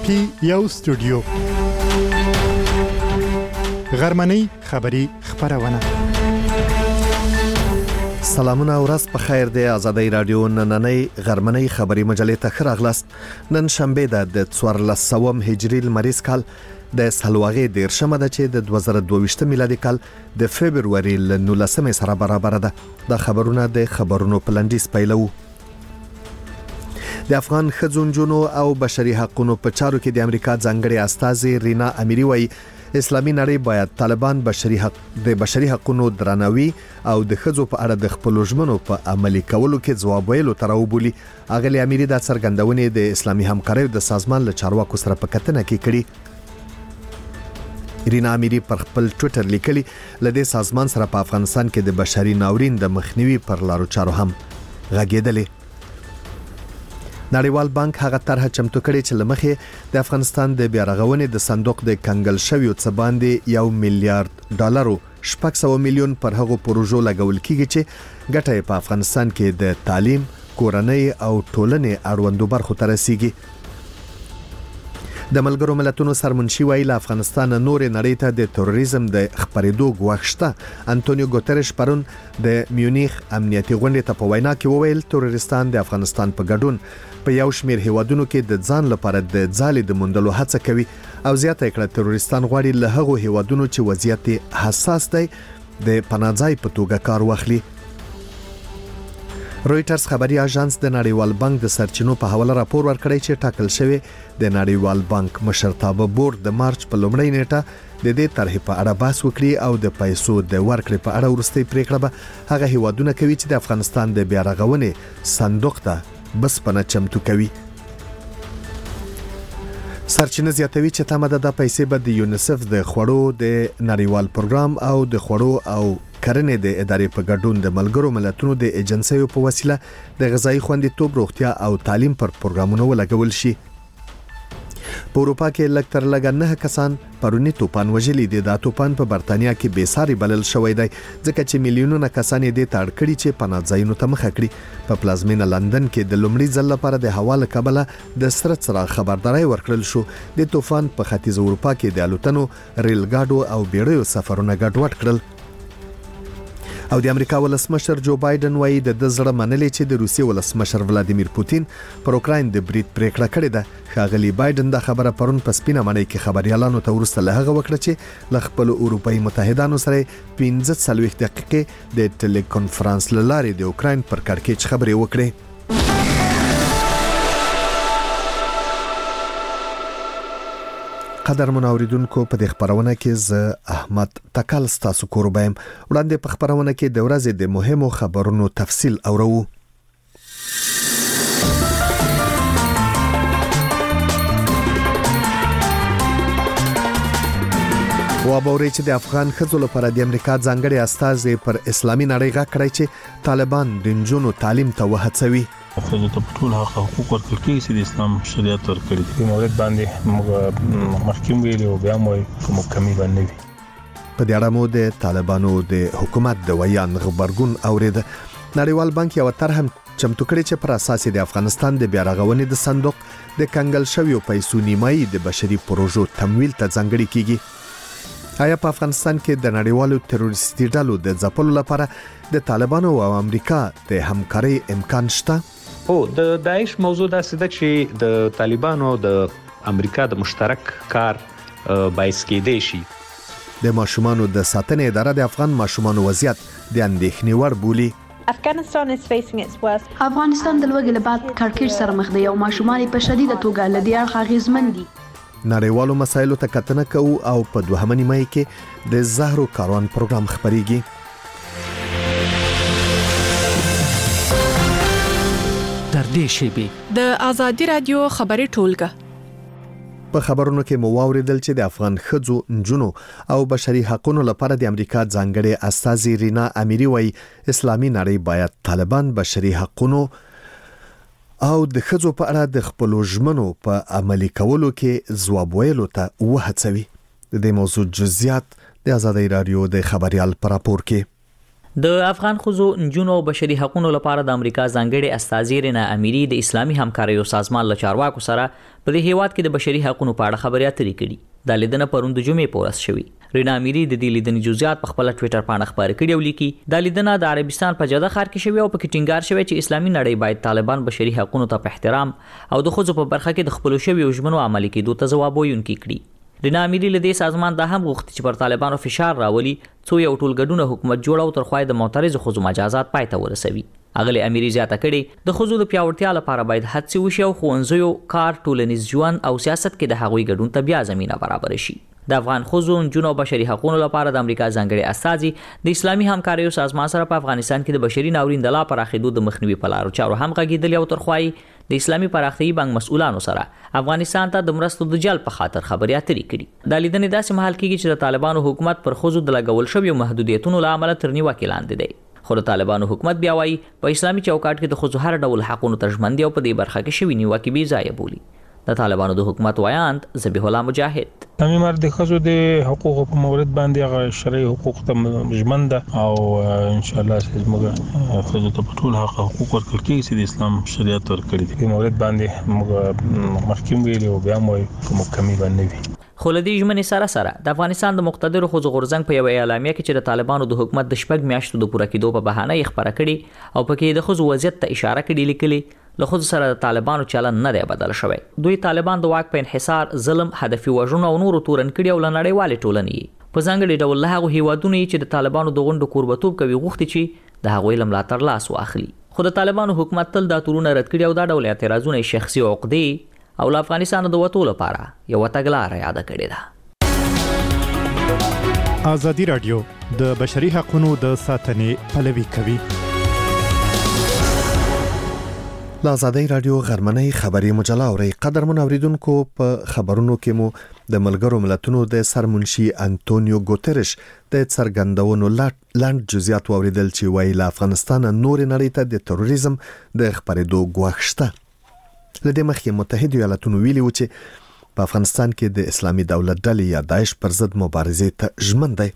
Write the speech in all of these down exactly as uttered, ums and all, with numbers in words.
کې یو استودیو غرمنۍ خبری خبرونه. سلامونه او ورځ په خیر دی. آزادۍ رادیو نننۍ غرمنۍ خبری مجلې ته ښه راغلاست. نن شنبه ده د څوارلس سوه هجري لمریز کال د سلواغې دیرشمه ده چې د دوه زره دوه ویشت میلادي کال د فبرवरी ل نولسمې سره برابر ده. د خبرونه د خبرونو پلندیس پیلو. د افغان ښځو نجونو او بشري حقوقو په چارو کې د امریکا ځانګړي استازي رینا امیری وایي اسلامي نړۍ باید طالبان بشري حق د بشري حقوقو درناوي او د ښځو په اړه د خپل ژمنو په عملي کولو کې ځواب ویلو تر وبولي. اغلی امیری د څرګندونې د اسلامي همکارۍ د سازمان له چارواکو سره په کتنه کې کړي. رینا امیری پر خپل ټوئیټر لیکلي لدې سازمان سره په افغانستان کې د بشري ناورین د مخنیوي پر لارو چارو هم غږیدلې. نړیوال بانک هغه طرح چمتو کړي چې لمخې د افغانستان د بیا رغونې د صندوق د کنګل شویو څه باندې یو میلیارډ ډالرو شپږ سوه میلیون پر هغو پروژو لګول کیږي چې ګټه په افغانستان کې د تعلیم، کورنۍ او ټولنې اړوندو برخو ته رسیږي. د ملګرو ملتونو سرمنشي ویل افغانستان نور نړۍ ته د تروریزم د خبرېدو غوښ شته. انټونیو ګوتریش پرون د میونیخ امنیتي غونډې ته په وینا کې وویل تروریستان د افغانستان په ګډون په یو شمېر هیوادونو کې د ځان لپاره د ځالې د موندلو هڅه کوي او زیاته کړه تروریستان غواړي له هغو هیوادونو چې وضعیت حساس دی د پناهځای په توګه کار واخلي. رويټرز خبري اژانس د نړیوال بانک د سرچینو په حواله راپور ورکړی چې ټاکل شوی د نړیوال بانک مشرتابه بورډ د مارچ په لومړۍ نیټه د دې طرحې په اړه بحث وکړي او د پیسو د ورکړې په اړه وروستۍ پریکړه به هغه هیوادونه کوي چې د افغانستان د بیا رغونې صندوق ته بسپنه چمتو کوي. سرچینه زیاتوي چې تمه ده د پیسې به د یونیسف د خوړو د نړیوال پروګرام او د خوړو او کرنې د ادارې په ګډون د ملګرو ملتونو د ایجنسیو په وسیله د غذایی خوندیتوب، روغتیا او تعلیم پر پروګرامونو ولګول شي. په اروپا کې لږ تر لږه نه کسان پرونی توپان وژلي دي. دا توپان په برتانیا کې بې ساري بلل شوی دی ځکه چې میلیونونه کسان یې د تاړ کړي چې پناهځایونو ته مخه کړي. په پلازمینه لندن کې د لومړي ځل لپاره د هوا له کبله د سره څراغ خبرداري ورکړل شو. د طوفان په ختیځ اروپا کې د الوتنو، ریل ګاډو او بیړیو سفرونه ګډوډ کړل. او د امریکا ولسمشر جو بایدن وایي د زړه منلې چې د روسیې ولسمشر ولادیمیر پوتین پر اوکراین د برید پریکړه کړې ده. ښاغلي بایدن دا خبره پرون په سپینه مړۍ کې خبريالانو ته وروسته له هغه وکړه چې له خپل اروپایي متحدانو سره پنځه څلوېښت دقیقې د ټلی کانفرنس له لارې د اوکراین پر کړکېچ خبرې وکړې. قدر منوریدونکو په دې خبرونه کې ز احمد تکل ستاسو کوربایم وړاندې په خبرونه کې د ورځې د مهمو خبرونو تفصیل اورو. وابوري چې د افغان ښځو لپاره د امریکا ځانګړي استازي پر اسلامي نړۍ غږ کړی چې طالبان د نجونو تعلیم ته وهڅوي. ښځو ته ټول حق حقوق ورکړل کېږي چې د اسلام شریعت ورکړي. په مورد باندې موږ محکم ویلي او بیا مو کوم کمی باندې وي. په دې اړه مو د طالبانو د حکومت د ویان خبرګون اورید. نړیوال بانک یو طرح چمتو کړی چې پر اساس د افغانستان د بیا رغونې د صندوق د کنګل شویو پیسو نیمایي د بشري پروژو تمویل ته ځانګړي کیږي. آیا په افغانستان کې د نړیوالو تروریستي ډلو د ځپلو لپاره د طالبانو او امریکا د همکارۍ امکان شته؟ او د داعش موضوع داسې ده چې د طالبانو د امریکا د مشترک کار باعث کېدای شي. د ماشومانو د ساتنې اداره د افغان ماشومانو وضعیت د اندېښنې وړ بولي. افغانستان is facing its worst. افغانستان د لوږې له بعد کړکېچ سره مخ دی او ماشومان په شدیده توګه له دې اړخه اغېزمن دي. نړیوالو مسایلو ته کتنه کوو او په دوهمه نیمه کې د زهرو کاروان پروګرام خبريږي. در دې شیبه د آزادي رادیو خبري ټولګه په خبرونو کې مو واوریدل چې د افغان ښځو، نجونو او بشري حقوقو لپاره د امریکا ځانګړي استازي رینا امیری وایي اسلامي نړۍ باید طالبان بشري حقوقو او د ښځو په اړه د خپل ژمنو په عملي کولو کې ځواب ویلو ته وهڅوي. د دې موضوع جزئیات د آزادۍ رادیو د خبريال پر راپور کې. د افغان ښځو نجونو او بشري حقوقو لپاره د امریکا ځانګړي استازي رینا اميري د اسلامي همکاریو سازمان له چارواکو سره په دې هیواد کې د بشري حقوقو په اړه خبرې اترې کړي. دا لیدنه پرون د جمعې په ورځ شوې. رینا اميري د دې لیدنې جزئیات په خپل ټوئیټر باندې خبرې کړې او لیکي دا لیدنه د عربستان په جده ښار کې شوې او په کې ټینګار شوی چې اسلامي نړۍ باید طالبان بشري حقوقو ته په احترام او د ښځو په برخه کې د خپل شوی ژمنو عملي کېدو ته ځواب وایونکي کړي. رینا اميري له دې سازمان دا هم غوښتي چې پر طالبانو فشار راولي څو یو ټولګډونه حکومت جوړ او تر خوای د معترض ښځو مجازات پای ته ورسوي. اغلی اميري زیاته کړي د ښځو د پیاوړتیا لپاره باید هڅې وشي او ښوونځیو کار ټولنیز ژوند او سیاست کې د هغوی ګډون ته بیا زمينه برابر شي. د افغان ښځو نجونو او بشري حقوقو لپاره د امریکا ځانګړي استازي د اسلامي همکاریو سازمان سره په افغانستان کې د بشري ناورین د لا پراخېدو د مخنیوي په لارو چارو هم غږېدلي او تر خوای د اسلامي پراختیايي بانک مسؤلانو سره افغانستان ته د مرستو د جلب په خاطر خبرې اترې کړي. د لیدنې داسې مهال کېږي چې د طالبانو حکومت پر ښځو د لګول شویو محدودیتونو له امله تر نیوکې لاندې دی. خو د طالبانو حکومت بیا وایي په اسلامي چوکاټ کې د ښځو هر ډول حقونو ته ژمن دي او په دې برخه کې شوي نیوکې بې ځایه بولي. د طالبانو د حکومت وایاند ذبیح الله مجاهد امي مرد خزو د حقوقو په مورد باندې هغه شرعي حقوق ته ژمن ده او ان شاء الله چې موږ خزو ته په ټول حق حقوق ورکړي چې د اسلام شریعت ورکړي دي په مورد باندې موږ مخکیم ویلي او بیا مو کوم کمی باندې وي. خو له دې ژمنې سره سره د افغانستان د مقتدرو ښځو غورځنګ په یوه اعلامیه کې چې د طالبانو د حکومت د شپږ میاشتو د پوره کېدو په بهانه یې خپره کړې او پکې د ښځو وضعیت ته اشاره کړې لیکلي له ښځو سره د طالبانو چلن نه دی بدل شوی. دوی طالبان د واک په انحصار، ظلم، هدفي وژنو او نورو تورن کړي او له نړیوالې ټولنې په ځانګړي ډول له هغو هیوادونو چې د طالبانو د غونډو کوربتوب کوي غوښتي چې د هغوی له ملاتړ لاس واخلي. خو د طالبانو حکومت تل دا تورونه رد کړي او دا ډول اعتراضونه شخصي عقدې او له افغانستان د وتو لپاره یوه تګلاره یاده کړې ده. ازادي راډیو د بشري حقوقو د ساتنې پلوي کوي. لا ازادي راډیو غرمنۍ خبري مجله اوري. قدرمن اوریدونکو په خبرونو کې مو د ملګرو ملتونو د سرمنشي انټونیو ګوتریش د څرګندونو لاند جزئیات اوریدل چې وایي له افغانستان نور نړۍ ته د تروریزم د خبرېدو ګواښ شته. لدې مخکې متحده ایالاتونو ویلي و چې په افغانستان کې د اسلامي دولت ډلې یا داعش پر ضد مبارزې ته ژمن دی.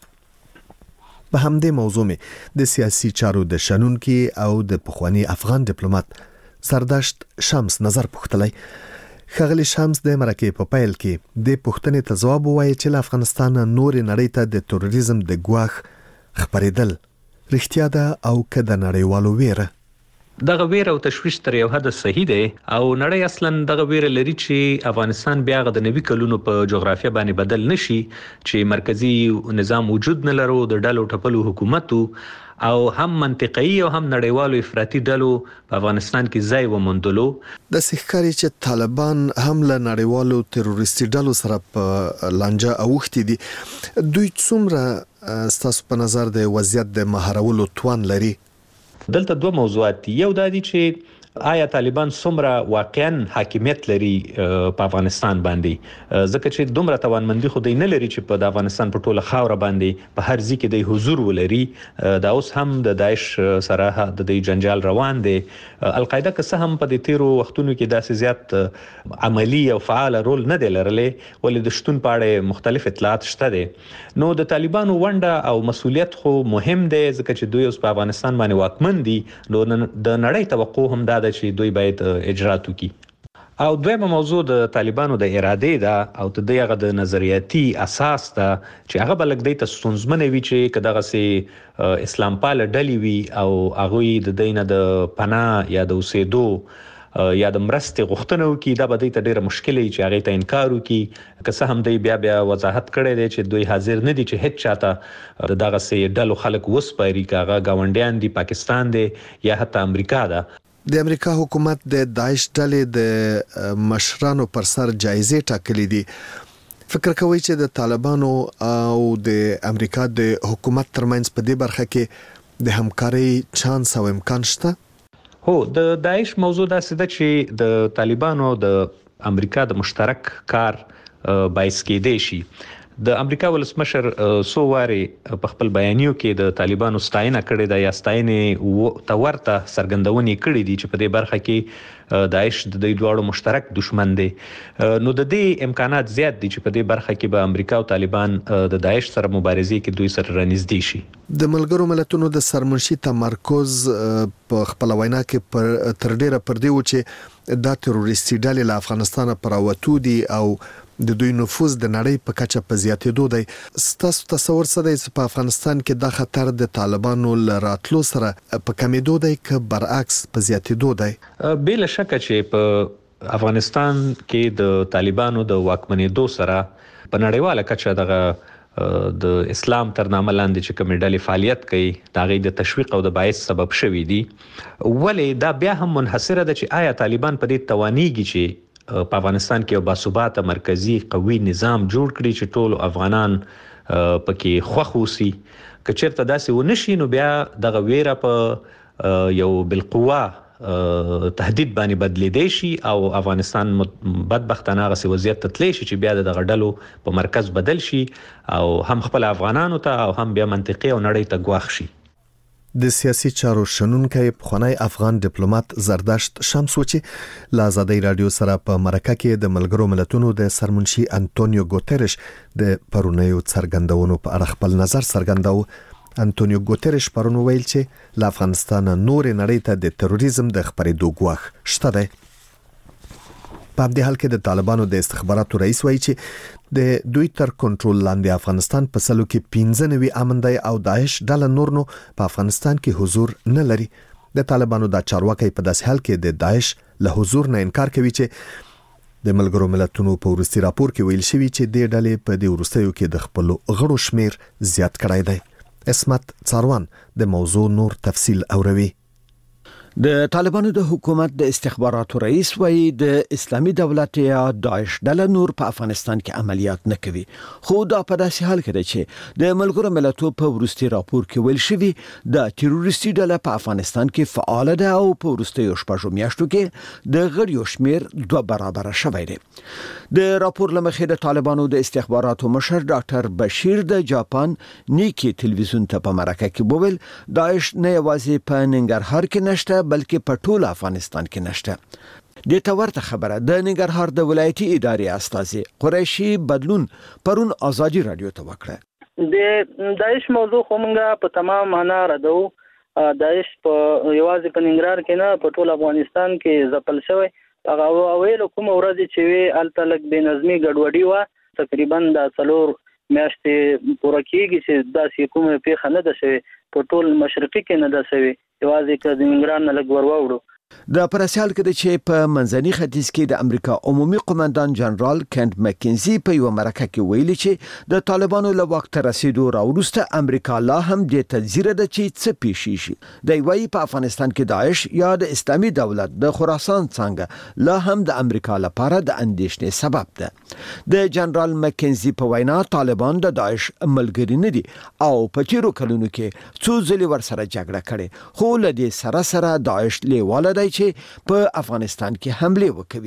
په همدې موضوع مې د سیاسي چارو د شنونکي او د پخوانی افغان ډیپلوماټ سرداشت شمس نظر پوښتلی. ښاغلی شمس د مرکې په پیل کې د پوښتنې ته ځواب ووایي چې له افغانستان نور نړۍ ته د تروریزم د ګواښ خبرېدل رښتیا ده او که د نړیوالو ویره. دغه ویره او تشویش تر یو حد صحیح دی او نړۍ اصلا دغه ویره لري چې افغانستان بیا د نوي کلونو په جغرافیه باندې بدل نشي چې مرکزی نظام وجود نه لرو د ډلو ټپلو حکومتو او هم منطقي او هم نړیوالو افراطي ډلو په افغانستان کې ځای وموندلو. د سښکاري چې طالبان هم له نړیوالو تروریستي ډلو سره په لانجه اوښتي دي. دوی څومره ستاسو په نظر د وضعیت د مهارولو توان لري؟ دلته دوه موضوعات دي. یو دا دي چې آیا طالبان څومره واقعا حاکمیت لري په افغانستان باندې، ځکه چې دومره توانمندي خو دی نه لري چې په د افغانستان په ټوله خاوره باندې په هر ځای کې د حضور ولري. دا اوس هم د داعش سره د دې جنجال روان دی. القاعده که څه هم په دې تیرو وختونو کې داسې زیات عملی او فعال رول نه دی لرلی، ولې د شتون په اړه مختلف اطلاعات شته دي. نو د طالبانو ونډه او مسولیت خو مهم دی ځکه چې دوی اوس په افغانستان باندې واکمن دي. نو د نړۍ توقع هم دا ده چې دوی باید اجرات وکړي. او دویمه موضوع د طالبانو د ارادې ده او د دغه د نظریاتي اساس ده چې هغه بلک دی ته ستونزمن وي چې کداغه سي اسلام پال ډلې وي او هغه د دینه د پناه یا د اوسېدو یا د مرستې غوښتنه وکړي. دا به دی ته ډیره مشکل وي چې هغه ته انکار وکړي. که څه هم دی بیا بیا وضاحت کړی دی چې دوی حاضر نه دي چې هیڅ چاته دغه سي ډلو خلک وسپاري، کاغه گاونډیان دي، پاکستان دی یا حتی امریکا ده. د امریکا حکومت د داعش ډلې د مشرانو پر سر جایزې ټاکلې دي. فکر کوي چې د طالبانو او د امریکا د حکومت ترمنځ په دې برخه کې د همکارۍ چانس او امکان شته؟ هو، د داعش موضوع داسې ده چې د طالبانو د امریکا د مشترک کار باعث کېدی شي. د امریکا ولسمشر سو واري په خپل بیانیو کې د طالبانو ستاینه کړې ده یا ستاینې تورته سرګندونې کړې دي چې په دې برخه کې داعش د دوی دواړو مشترک دشمن دی. نو د دې امکانات زیات دي چې په دې برخه کې به امریکا او طالبان د داعش سره مبارزې کې دوی سره رانږدې شي. د ملګرو ملتونو د سرمنشي تمرکز په خپل وینا کې پر تر ډیره پر دی و چې د تروریستي ډلې له افغانستان پر راوتو دي او د دوی نفوذ د نړۍ په کچه په زیاتېدو دی. ستاسو تصور څه دی چې په افغانستان کې د خطر د طالبانو راتلو سره په کمیدو دی که برعکس په زیاتېدو دی؟ بلا شک چې په افغانستان کې د طالبانو د واکمنېدو سره په نړیواله کچه دغه د اسلام تر نامه لاندې چې کومې ډلې فعالیت کوي د هغې د تشویق او د باعث سبب شوي دي. ولې دا بیا هم منحصره ده چې آیا طالبان په دې توانیږي چې په افغانستان کې یو باثباته مرکزی قوي نظام جوړ کړي چې ټول افغانان پکې خوښ اوسي. که چېرته داسې ونشي نو بیا دغه ویره په یو بالقوه تهدید باندې بدلیدای شي او افغانستان بدبختانه هغسې وضعیت ته تللی شي چې بیا د دغه ډلو په مرکز بدل شي او هم خپل افغانانو ته او هم بیا منطقي او نړۍ ته ګواښ شي. د سیاسي چارو شنونکی پخوانی افغان ډیپلوماټ زردشت شمس و چې له ازادۍ رادیو سره په مرکه کې د ملګرو ملتونو د سرمنشي انټونیو ګوتریش د پرونیو څرګندونو په اړه خپل نظر څرګنداوه. انټونیو ګوتریش پرون ویل چې له افغانستان نورې نړۍ ته د تروریزم د خپرېدو ګواښ شته دی. په همدې حال کې د طالبانو د استخباراتو رئیس وایي چې د دوی تر کنټرول لاندې افغانستان په سلو کې پنځه نوي امن دی او داعش ډله نور نو په افغانستان کې حضور نه لري. د طالبانو دا چارواکي په داسې حال کې د داعش له حضور نه انکار کوي چې د ملګرو ملتونو په وروستي راپور کې ویل شوی چې د ډلې په دې وروستیو کې د خپل غړو شمیر زیات کړی دی. اسمت څاروان د موضوع نور تفصیل اوروي. د طالبانو د حکومت د استخباراتو رئیس وایي د اسلامي دولت یا داعش ډله نور په افغانستان کې عملیات نه کوي. خو دا په داسې حال کې دی چې د ملګرو ملتونو په وروستي راپور کې ویل شوی د تروریستي ډله په افغانستان کې فعال ده او په وروستیو شپږو میاشتو کې د غړیو شمیر دوه برابره شوی دی. د راپور لمخې د طالبانو د استخباراتو مشر ډاکټر بشیر د جاپان نیکی تلویزیون ته په مرکه کې وویل داعش نه یوازې په ننګرهار کې نشته بلکې په ټول افغانستان کې نشته. د تورته خبره د ننګرهار د ولایتي ادارې استاذ قریشي بدلون پرون ازادي رادیو ته وکړه. د داعش موضوع کومه په تمام معنا ردو. داعش په یوازې په ننګرهار کې نه په ټول افغانستان کې ځپل شوی. هغه اویل کوم ورځ چې وی التلک بنظمی ګډوډي و تقریبا د څلور میاشتې پوره کېږي چې داسې کومه پیښه نه ده شوې په ټول مشرقي کې نه ده شوې یوازې که د ننګرهار نه لږ ور واوړو. د پرسیال کې چې په منځني ختیځ کې د امریکا عمومي قومندان جنرال کینټ مکینزي په یو مرکه کې ویلي چې د طالبانو له وخت رسیدو راوروسته امریکا لا هم د تجزیره د چي څه پیښ شي. د وی په افغانستان کې داعش یا د اسلامي دولت د خراسان څنګه لا هم د امریکا لپاره د اندېښنې سبب ده. د جنرال مکینزي په وینا طالبان د داعش ملګری نه دي او په تیرو کلونو کې څو ځلې ورسره جګړه کړې خو له دې سره سره داعش لیواله چې په افغانستان کې حمله وکړي.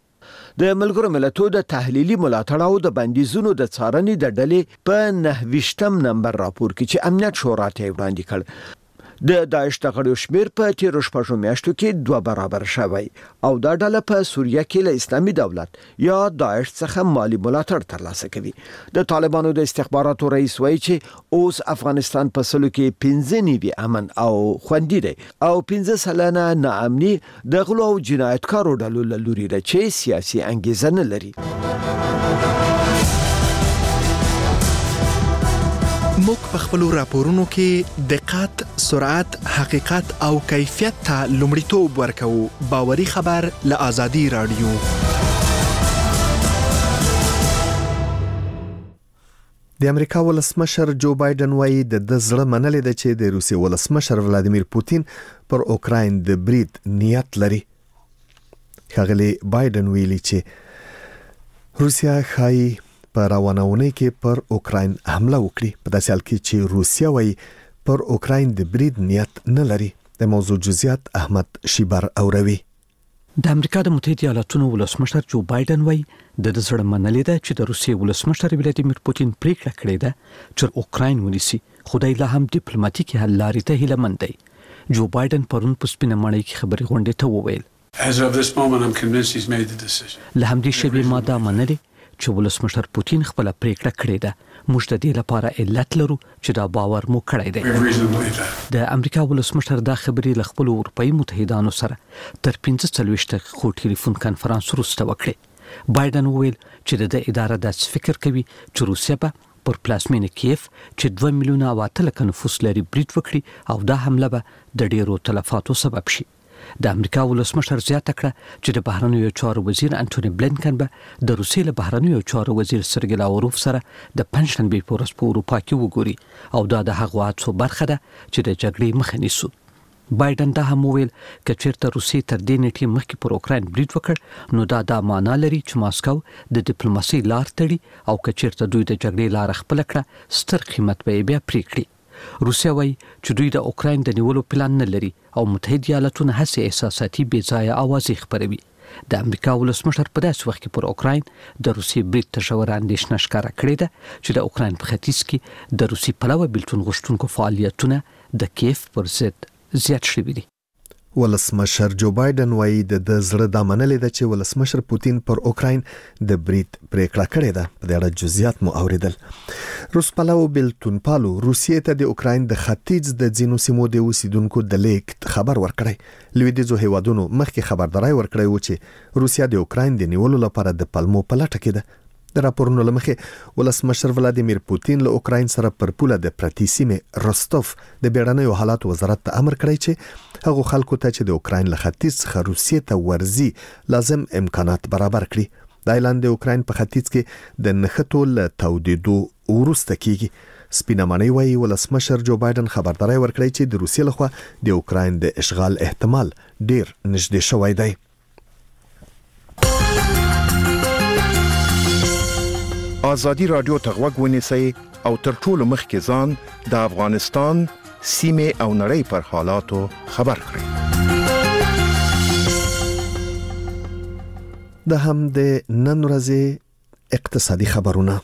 د ملګرو ملتونو د تحلیلي ملاتړ او د بندیزونو د څارنې د ډلې په نهویشتم نمبر راپور کې چې امنیت شورا ته وړاندې کړ د داعش د غړو شمیر په تیرو شپږو میاشتو کې دوه برابر شوی او دا ډله په سوریه کې له اسلامي دولت یا داعش څخه مالی ملاتړ ترلاسه کوي. د طالبانو د استخباراتو رئیس وایي چې اوس افغانستان په سلو کې پنځه نیوي امن او خوندي دی او پنځه سلنه ناامني د غلو او جنایتکارو ډلو له لوري ده چې سیاسي انګیزه نه لري. موږ په خپل راپورونو کې دقت، سرعت، حقیقت او کیفیت ته لومړیتوب ورکوو. باوري خبر له ازادي رادیو. د امریکا ولسمشر جو بایدن وایي د زړه منلې ده چې د روسیې ولسمشر ولادیمیر پوتین پر اوکراین د برید نیت لري. ښاغلی بایدن ویلي چې روسیا خایي په روانونه کې پر اوکراین حمله وکړي په داسې حال کې چې روسیا وایي پر اوکراین د برید نیت نه لري. د موضوع جزئیات احمد شیبر اوروي. د امریکا د متحده ایالاتونو ولسمشر جو بایدن وایي د د زړه منلې ده چې د روسیې ولسمشر ولادیمیر پوتین پریکړه کړې ده چې اوکراین ونیسي، خدای لا هم ډیپلوماټیکي حل لارې ته هیله مند دی. جو بایدن پرون په سپینه ماڼۍ کې خبري غونډې ته وویل As of this moment I'm convinced he's made the decision. له همدې شیبې ما دا منلې چې ولسمشر پوتین خپل پریکړه کړې ده. موږ د دې لپاره علت لرو چې دا باور مو کړی دی. د امریکا ولسمشر دا خبرې له خپل اروپאי متحدانو سره تر پنځه څلوېښت دقیقو ټلیفون کانفرانس وروسته وکړې. بایدن وویل چې د اداره داسې فکر کوي چې روسیه به پر پلازمینه کیف چې دوه میلیونه او اته لکه نفوس لري برید وکړي او دا حمله به د ډیرو تلفاتو سبب شي. د امریکا ولسمشر زیاته کړه چې د بهرنیو چارو وزیر انټونی بلینکن به د روسیې له بهرنیو چارو وزیر سرګی لاوروف سره د پنځشنبې په ورځ په اروپا کې وګوري او دا د هغو هڅو برخه ده چې د جګړې مخه نیسو. بایدن دا هم وویل که چیرته روسیې تر دې نیټې مخکې پر اوکراین برید وکړ نو دا دا معنا لري چې ماسکو د ډیپلوماسۍ لار تړي او که چیرته دوی د جګړې لار خپل کړه ستر قیمت به بیا پرې کړي. روسیا وایي چې دوی د اوکراین د نیولو پلان نه لري او متحده ایالاتونه هڅې احساساتي بې ځایه اوازې خپروي. د امریکا ولسمشر په داسې وخت کې پر اوکراین د روسیې برید ته ژوره اندېښنه ښکاره کړې ده چې د اوکراین په ختیځ کې د روسي پلوه بیلتون غوښتونکو فعالیتونه د کیف پر ضد زیات شوي دي. ولسمشر جو بایدن وایي د زړه دا منلې ده چې ولسمشر پوتین پر اوکراین د برید پریکړه کړې ده. په دې اړه جزئیات مو اوریدل. روس پلو بیلتون پالو روسیې ته د اوکراین د ختیځ د ځینو سیمو د اوسیدونکو د لیک خبر ورکړی. لویدیځو هیوادونو مخکې خبرداري ورکړی و چې روسیا د اوکراین د نیولو لپاره د پلمو په لټه کې ده. د راپورونو لمخې ولسمشر ولادیمیر پوتین له اوکراین سره پر پوله د پرتی سیمې روستوف د بیړنیو حالات وزارت ته امر کړی چې هغه خلکو ته چې د اوکراین له ختیځ څخه روسیې ته ورزي لازم امکانات برابر کړي. دا اعلان د اوکراین په ختیځ کې د نښتو له تودیدو وروسته کیږي. سپینه ماڼۍ وایي ولسمشر جو بایدن خبرداري ورکړی چې د روسیې لخوا د اوکراین د اشغال احتمال ډیر نږدې شوی دی. آزادی رادیو ته غوږ ونیسئ او تر ټولو مخکې ځان د افغانستان سیمې او نړۍ پر حالاتو خبر کړئ. د هم د نن ورځې اقتصادي خبرونه.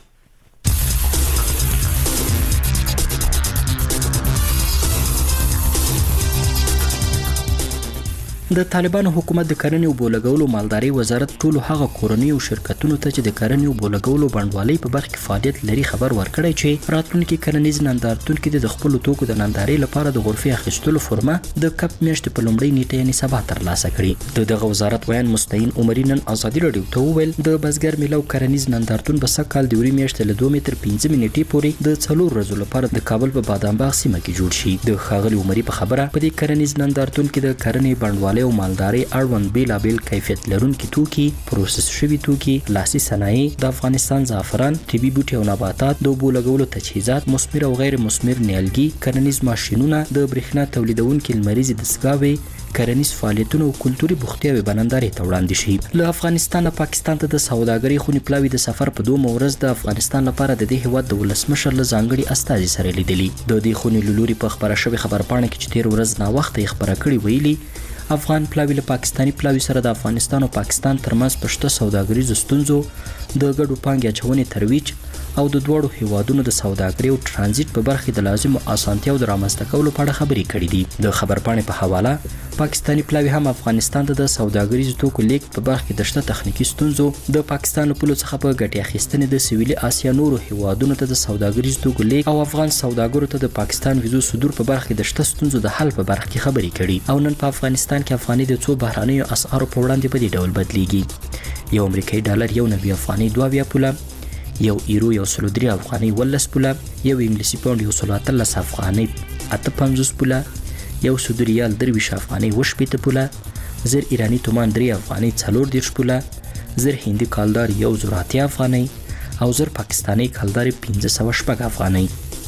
د طالبانو حکومت د کرنې او بولګولو مالداري وزارت ټول هغه کورنۍ او شرکتونو ته چې د کرنې او بولګولو بڼوالۍ په برخه کې فعالیت لري خبر ورکړی چې راتلونکي کرنیز نندارتون کې د خپل توکو د ننداري لپاره د غرفه اخیستلو فرمه د کپ میاشتې په لومړۍ نیټه یعنی سبا ترلاسه کړي. د دغه وزارت ویان مستعین عمري نن آزادي رادیو ته وویل د بزګر میلو کرنیز نندارتون به سکهال د وری میاشتې له دوه متر پنځه نیټې پورې د څلور ورځې لپاره د کابل په بادام باغ سیمه کې جوړ شي. د ښاغلي عمري په خبره په دې کرنیز نندارتون کې د کرنې بڼوالۍ او مالداري اړوند بیلابیل کیفیت لرونکي توکي، پروسس شوي توکي، لاسي صنایع، د افغانستان زعفران، طبي بوټي او نباتات، د اوبو لګولو تجهیزات، مثمر او غیر مثمر نیالګي، کرنیز ماشینونه، د برېښنا تولیدونکي لمریزې دستګاوې، کرنیز فعالیتونه او کلتوري بوختیاوې بنندارې ته وړاندې شي. له افغانستان پاکستان ته د سوداګرۍ خونې پلاوي د سفر په دوه ورځ د افغانستان لپاره د دې هیواد د ولسمشر له ځانګړي استازي سره لیدلي. د دې خونې له لوري په خبره شوې خبرپاڼه کې چې تیر ورځ نا وخت یې خبره کړې ویلي افغان پلاوی له پاکستانی پلاوی سره د افغانستان او پاکستان ترمنځ پښته سوداګریزو ستونزو د ګډو پانګې اچونې ترویج او د دوړو هیوادونو د سوداګرۍ او ترانزیت په برخه د لازمو اسانتیاو د رامنځته کولو په اړه خبرې کړې دي. د خبرپاڼې په حواله پاکستانی پلاوی هم افغانستان ته د سوداګریزو توکو لیږد په برخه کې د شته تخنیکی ستونزو، د پاکستان له پولو څخه په ګټې اخیستنې د سویلي اسیا نورو هیوادونو ته د سوداګریزو توکو لیږد او افغان سوداګرو ته د پاکستان ویزو صدور په برخه کې د شته ستونزو د حل په برخه کې خبرې کړي. او نن په افغانستان کې افغاني د څو بهرانیو اسعارو په وړاندې په دې ډول بدلیږي. یو امریکایي ډالر یو نوي افغاني دوه اویا پوله، یو ایرو یو سلو درې افغاني ولس پوله، یو انګلیسي پاونډ یو سلو اتلس افغاني اته پنځوس پوله، یو سعودي ریال درویش افغاني اووه شپېته پوله، زر ایراني تومان درې افغاني څلور دېرش پوله، زر هندي کالدار یو زر اتیا افغاني او زر پاکستاني کالدار پنځه سوه شپږ افغاني.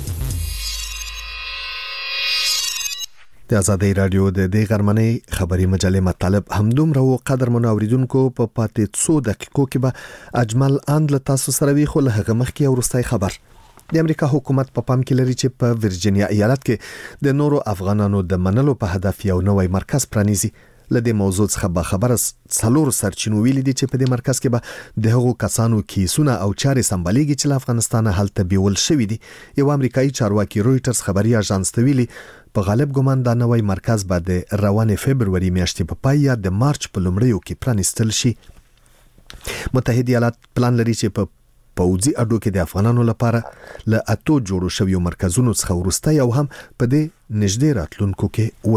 د آزادۍ رادیو د دې غرمنۍ خبري مجلې مطالب همدومره وو. قدر منوریدونکو په پاتې څو دقیقو کې به اجمل اند له تاسو سره وي، خو له هغه مخکې یو وروستی خبر. د امریکا حکومت په پام کې لري چې په ورجینیا ایالت کې د نورو افغانانو د منلو په هدف یو نوی مرکز پرانیزي. لدې موضوع څخه به خبره څلور سرچینو ویلي دي چې په دې مرکز کې به د هغو کسانو کیسونه او چارې سمبالېږي چې له افغانستان هلته بیول شوی دي. یو امریکایي چارواکي رويټرز خبري اژانس ته ویلي په غالب ګمان دا نوې مرکز به د روانې فبرवरी میاشتې په پای یا د مارچ په لومړیو کې پرانیستل شي. متحده ایالات پلان لري چې په پوځي اډو کې د افغانانو لپاره له اتو جوړو شویو مرکزونو څخه وروسته یو هم په دې نږدې راتلونکو کې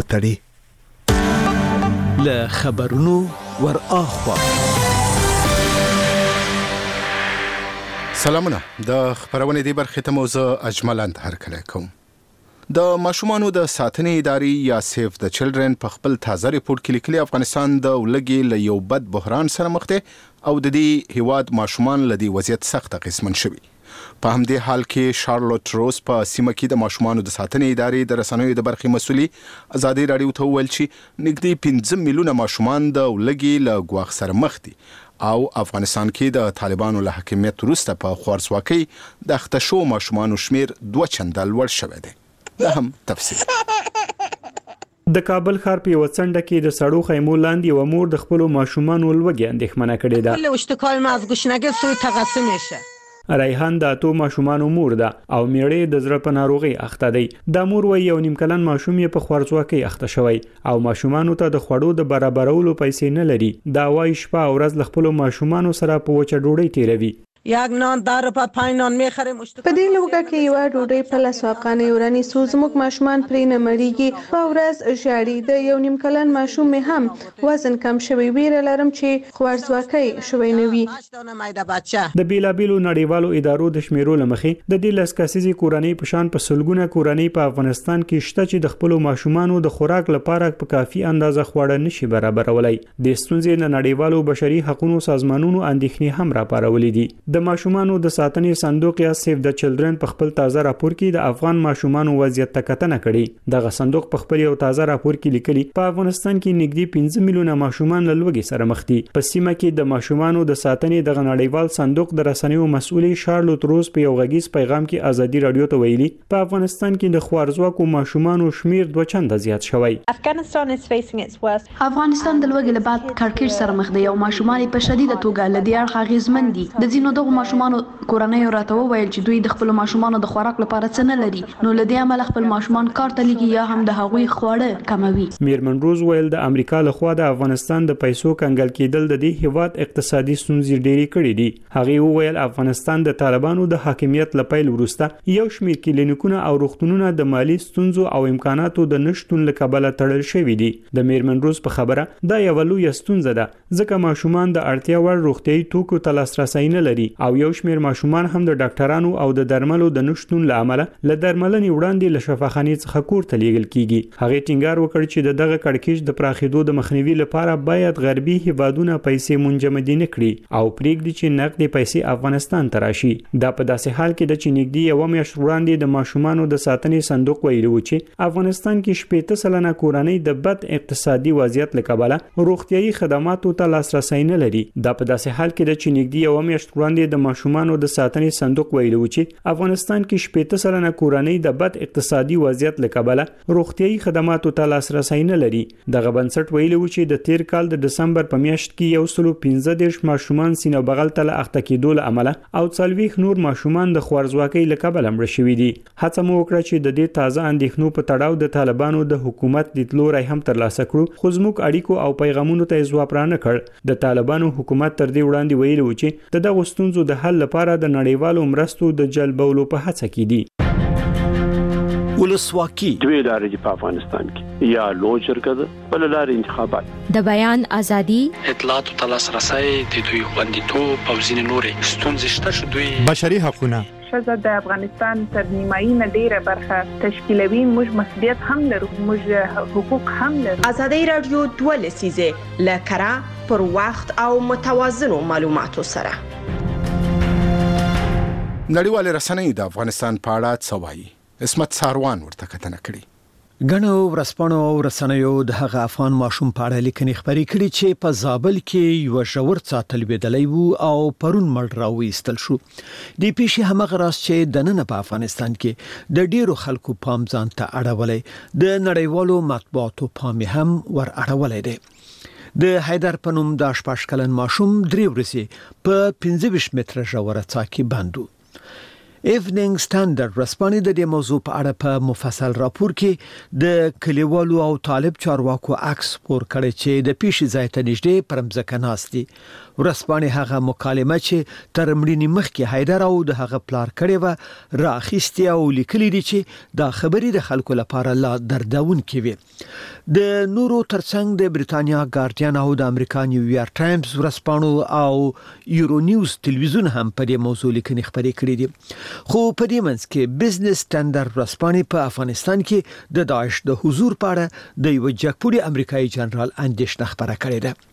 وتړي. له خبرونو ور اخوا سلامونه. د خبرونه دی برخه ته موضوع اجملند هر کله کوم. د ماشومانو د ساتنې ادارې یا سیف د چلډرن په خپل تازه ریپورت کې لیکلي افغانستان د ولګي له یو بد بحران سره مخ دی او د دې هیواد ماشومان له دې وضعیت سخت قسمن شوي. په همدې حال کې شارلوټ روز په سیمه کې د ماشومانو د ساتنې ادارې د رسنیو د برخې مسولي ازادي رادیو ته ویل چې نږدې پنځه میلیونه ماشومان د ولګي له ګواښ سره مخ دي او افغانستان کې د طالبانو له حاکمیت وروسته په خوارځواکۍ د اخته شو ماشومانو شمیر دوه چنده لوړ شوی دی. دا هم تفصیل. د کابل ښار په وڅنډه کې د سړو خیمو لاندې یو مور د خپل ماشومانو لوګي اندېښمنه کړې ده. کل اشتکال ما از گوشنگه سوی تقسیم میشه. ریحان د اتو ماشومانو مور ده او میړې د زړه په ناروغي اخته دی. د مور وی یو نیم کلن ماشوم یې په خوارځواکۍ اخته شوی او ماشومانو ته د خوړو د برابرولو پیسې نه لري. دا وای شپه او ورځ خپل ماشومانو سره په وچه ډوډۍ تیروي. یک نان دار په پنځه نان میخریم. په دې لوګه کې یو ډوډۍ په لاس افغاني ورانی سوزموک ماشومان پرې نه مړیږي. په ورځ ژاړي. د یو نیم کلن ماشوم هم وزن کم شوی. ویره لرم چې خوارځواکۍ شوی نه وي. د بیلابیلو نړیوالو ادارو د شمیرو لمخې د دې لسکاسيزي کورنۍ په شان په سلګونه کورنۍ په افغانستان کې شته چې د خپل ماشومانو د خوراک لپاره په کافي اندازه خواړه نشي برابرولای. د ستونزې نه نړیوالو بشري حقوقو سازمانونو اندېښنې هم راپارولې دي. د ماشومانو د ساتنې صندوق یا سیف د چلډرن په خپل تازه راپور کې د افغان ماشومانو وضعیت ته کتنه کړې. دغه صندوق په خپل یو تازه راپور کې لیکلي په افغانستان کې نږدې پنځه میلیونه ماشومان له لوګي سره مخ دي. په سیمه کې د ماشومانو د ساتنې د نړیوال صندوق د رسنیو مسؤل شارلوټ روز په یو غږیز پیغام کې ازادي رادیو ته ویلي په افغانستان کې د خوارځواکو ماشومانو شمیر دوه چنده زیات شوی. افغانستان د لوګي له بعد کړکېچ سره مخ دی او ماشومان په شدیده توګه له دې اړخه اغېزمن دي. د ځینو دغه ماشومانو کورنۍ راته وویل چې دوی د خپل ماشومانو د خوراک لپاره څه نه لري نو له دې عمل خپل ماشومان کار ته لګي یا هم د هغوی خواړه کموي. میرمن روز ویل د امریکا له خوا د افغانستان د پیسو کنګل کېدل د دې هیواد اقتصادي ستونزې ډېرې کړې دي. هغه ویل افغانستان د طالبانو د حاکمیت لپیل وروسته یو شمېر کلینیکونه او روغتونونه د مالی ستونزو او امکاناتو د نشټون له کبله تړل شوي دي. د میرمن روز په خبره دا یو لوی ستونزه ده ځکه ماشومان د اړتیا وړ روغتيایي توکو ته لاسرسي نه لري او یو شمېر ماشومان هم د ډاکټرانو او د درملو د نشټون له امله له درملنې وړاندې له شفاخانې څخه کور ته لیږل کیږي. هغه ټینګار وکړ چې د دغه کړکېچ د پراخېدو د مخنیوي لپاره باید غربي هیوادونه پیسې منجمدي نه کړي او پرېږدي چې نقدي پیسې افغانستان ته راشي. دا په داسې حال کې د چې نږدې یوه میاشت وړاندې د ماشومانو د ساتنې صندوق ویلي و چې افغانستان کې شپېته سلنه کورنۍ د بد اقتصادي وضعیت له کبله روغتيایي خدماتو ته لاسرسي نه لري. دا په داسې حال کې د چې نږدې یوه میاشت وړاندې د ماشومانو د ساتنې صندوق ویلي و چې افغانستان کې شپېته سلنه کورنۍ د بد اقتصادي وضعیت له کبله روغتيایي خدماتو ته لاسرسي نه لري. دغه بنسټ ویلي و چې د تیر کال د دسمبر په میاشت کې یو سل پنځه دېرش ماشومان سینه بغل ته له اخته کېدو له امله او څلوېښت نور ماشومان د خوارځواکۍ له کبله مړه شوي دي. هڅه مو وکړه چې د دې تازه اندېښنو په تړاو د طالبانو د حکومت لیدلوری هم ترلاسه کړو خو زموږ اړیکو او پیغامونو ته ځواب را نه کړ. د طالبانو حکومت تر دې وړاندې ویلي و چې د دغو ستونزو د حل لپاره د نړیوالو مرستو د جلبولو په هڅه کې دي. ولسواکي دوی لارې په افغانستان کې یا لوی شرکت بل لارې انتخابات د بیان ازادي اطلاعات او تلاسرسي د دوی خوندیتوب او ځینې نورې ستونزې شته چې دوی بشري حقوقونه ښځه د افغانستان تر نیمایي نه ډیره برخه تشکیلوي. موږ مسؤلیت هم لرو، موږ حقوق هم لرو. ازادي رادیو دوه لسیزه لکرا پر وخت او متوازنو معلوماتو سره نړیوال رسنۍ د افغانستان په اړه څه وایي. اسمت ساروان ورته کتنه کړې. غنو ورسپانو او رسنیو د هغه افغان ماشوم په اړه لیکنې خبرې کړې چې په زابل کې یو ژور ساتل ویدلې وو او پرون مړ راوېستل شو. د پیښې همغه راز چې د نن په افغانستان کې د ډیرو خلکو پام ځان ته اړولې د نړیوالو مطبوعاتو پام هم ور اړولې دي. د حیدر په نوم د شپږ کلن ماشوم درې ورځې په پنځه ویشت متره ژوره څاه کې بند و. ایوننګ سټانډرډ رسپانې د دې موضوع په اړه په مفصل راپور کې د کلیوالو او طالب چارواکو عکس خپور کړی چې د پیښې ځای ته نږدې پر مځکه ناست دي. ورسپانې هغه مکالمه چې تر مړینې مخکې حیدر او د هغه پلار کړی و راخیستې او لیکلي دي چې دا خبرې د خلکو لپاره لا دردونکې وي. د نورو ترڅنګ د بریتانیا ګارډین او د امریکا نیویارک ټایمز ورسپانو او یورو نیوز تلویزیون هم په دې موضوع لیکنې خپرې کړې دي. خو په دې منځ کې بزنس سټانډرډ رسپانې په افغانستان کې د داعش د حضور په اړه د یو جګپوړي امریکایي جنرال اندېښنه خبره کړې ده.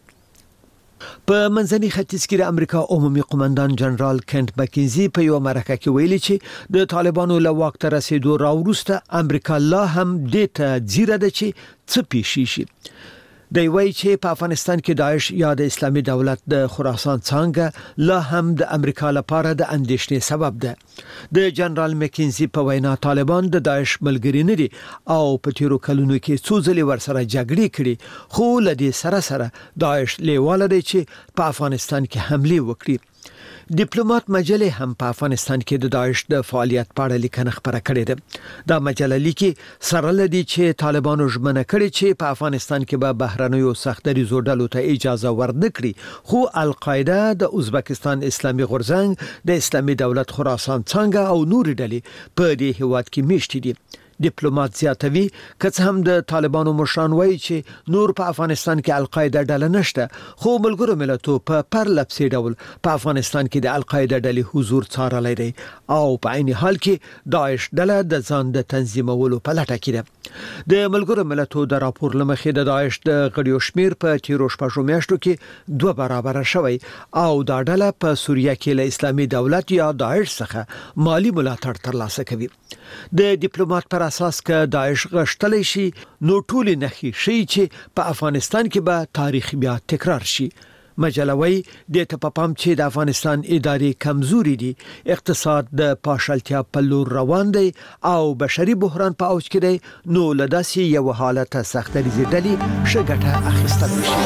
په منځني ختیځ کې د امریکا عمومي قومندان جنرال کینټ مکینزي په یو مرکه کې ویلي چې د طالبانو له واک ته رسیدو راوروسته امریکا لا هم دې ته ځیره ده چې څه پیښ شي. دی وایي چې په افغانستان کې داعش یا د اسلامي دولت د خراسان څانګه لا هم د امریکا لپاره د اندېښنې سبب ده. د جنرال مکینزي په وینا طالبان د داعش ملګري نه دي او په تیرو کلونو کې څو ځلې ورسره جګړې کړې، خو له دې سره سره داعش لیواله دی چې په افغانستان کې حمله وکړي. ډیپلوماټ مجله هم په افغانستان کې د داعش د فعالیت په اړه لیکنه خبره کړې ده. دا مجله لیکي سره لدی چې طالبانو ژمنه کړې چې په افغانستان کې به بهرنیو سختدریزو ډلو ته اجازه ورنکړي، خو القاعده د ازبکستان اسلامي غورځنګ د اسلامي دولت خراسان څنګه او نور ډلې په دې هیواد کې میشتې دي. ډیپلوماټ زیاتوي که هم د طالبانو مشران وایي چې نور په افغانستان کې القاعده ډله نشته، خو ملګرو ملتونو په پرلپسې ډول په افغانستان کې د القاعده ډلې حضور څارلی دی او په عین حال کې داعش ډله د ځان د تنظیمولو په لټه کې ده. د ملګرو ملتونو د راپور لمخې د داعش د غړیو شمیر په تیرو شپږو میاشتو کې دوه برابر شوی او دا ډله په سوریه کې له اسلامي دولت یا داعش څخه مالی ملاتړ ترلاسه کوي. د ډیپلوماټ پر اساس که داعش غشتلی شي نو ټول نخي شي چې په افغانستان کې به تاریخ بیا تکرار شي. مجله وایي د ته په پام چې د افغانستان اداري کمزوري دي، اقتصاد د پاشلتیا په لور روان دی او بشري بحران په اوج کې دی، نو له داسې یو حالت سختدریزې ډلې ښه ګټه اخیستلی شي.